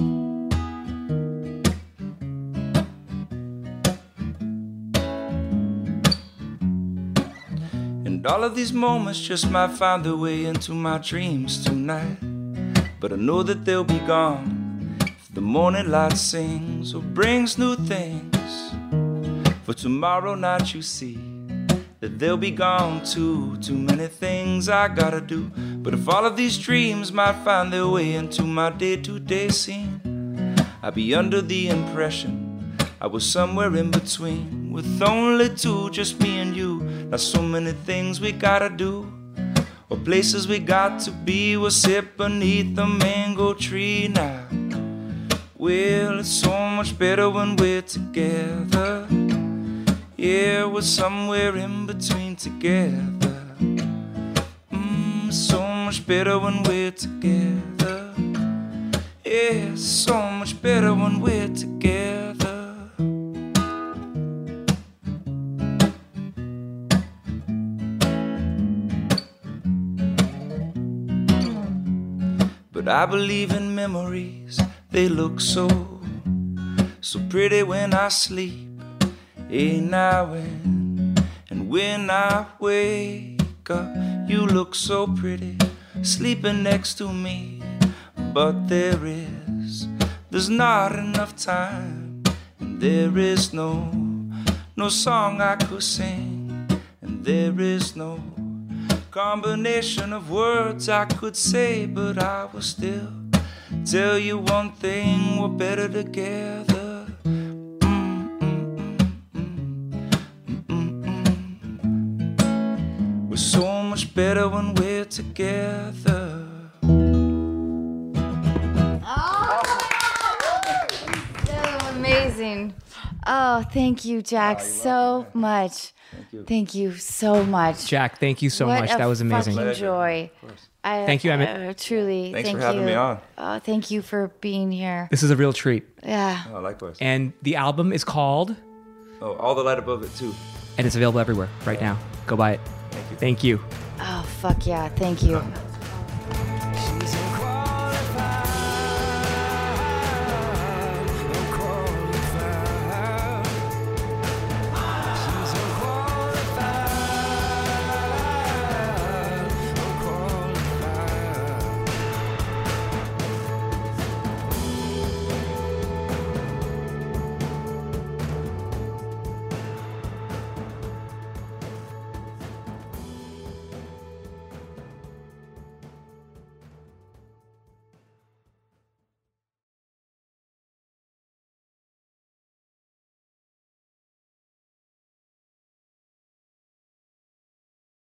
And all of these moments just might find their way into my dreams tonight. But I know that they'll be gone if the morning light sings or brings new things. For tomorrow night you see that they'll be gone too. Too many things I gotta do. But if all of these dreams might find their way into my day-to-day scene, I'd be under the impression I was somewhere in between, with only two, just me and you. Not so many things we gotta do, or places we got to be. We'll sit beneath the mango tree now. Well, it's so much better when we're together. Yeah, we're somewhere in between together. Mm, so much better when we're together. Yeah, so much better when we're together. But I believe in memories, they look so, so pretty when I sleep. Hey, now and, and when I wake up, you look so pretty, sleeping next to me. But there is, there's not enough time, and there is no, no song I could sing, and there is no combination of words I could say, but I will still tell you one thing, we're better together. Mm, mm, mm, mm, mm, mm. We're so much better when we're together. So amazing. Oh, thank you, Jack, so much. Thank you. Thank you so much. Jack, thank you so What much. a That was amazing. fucking joy. I, Thank you, Emmett. uh, truly. Thanks thank for having you. me on. Oh, thank you for being here. This is a real treat. Yeah. Oh, likewise. And the album is called, Oh, All the Light Above It too. and it's available everywhere right now. Go buy it. Thank you. Thank you. Oh, fuck yeah. Thank you.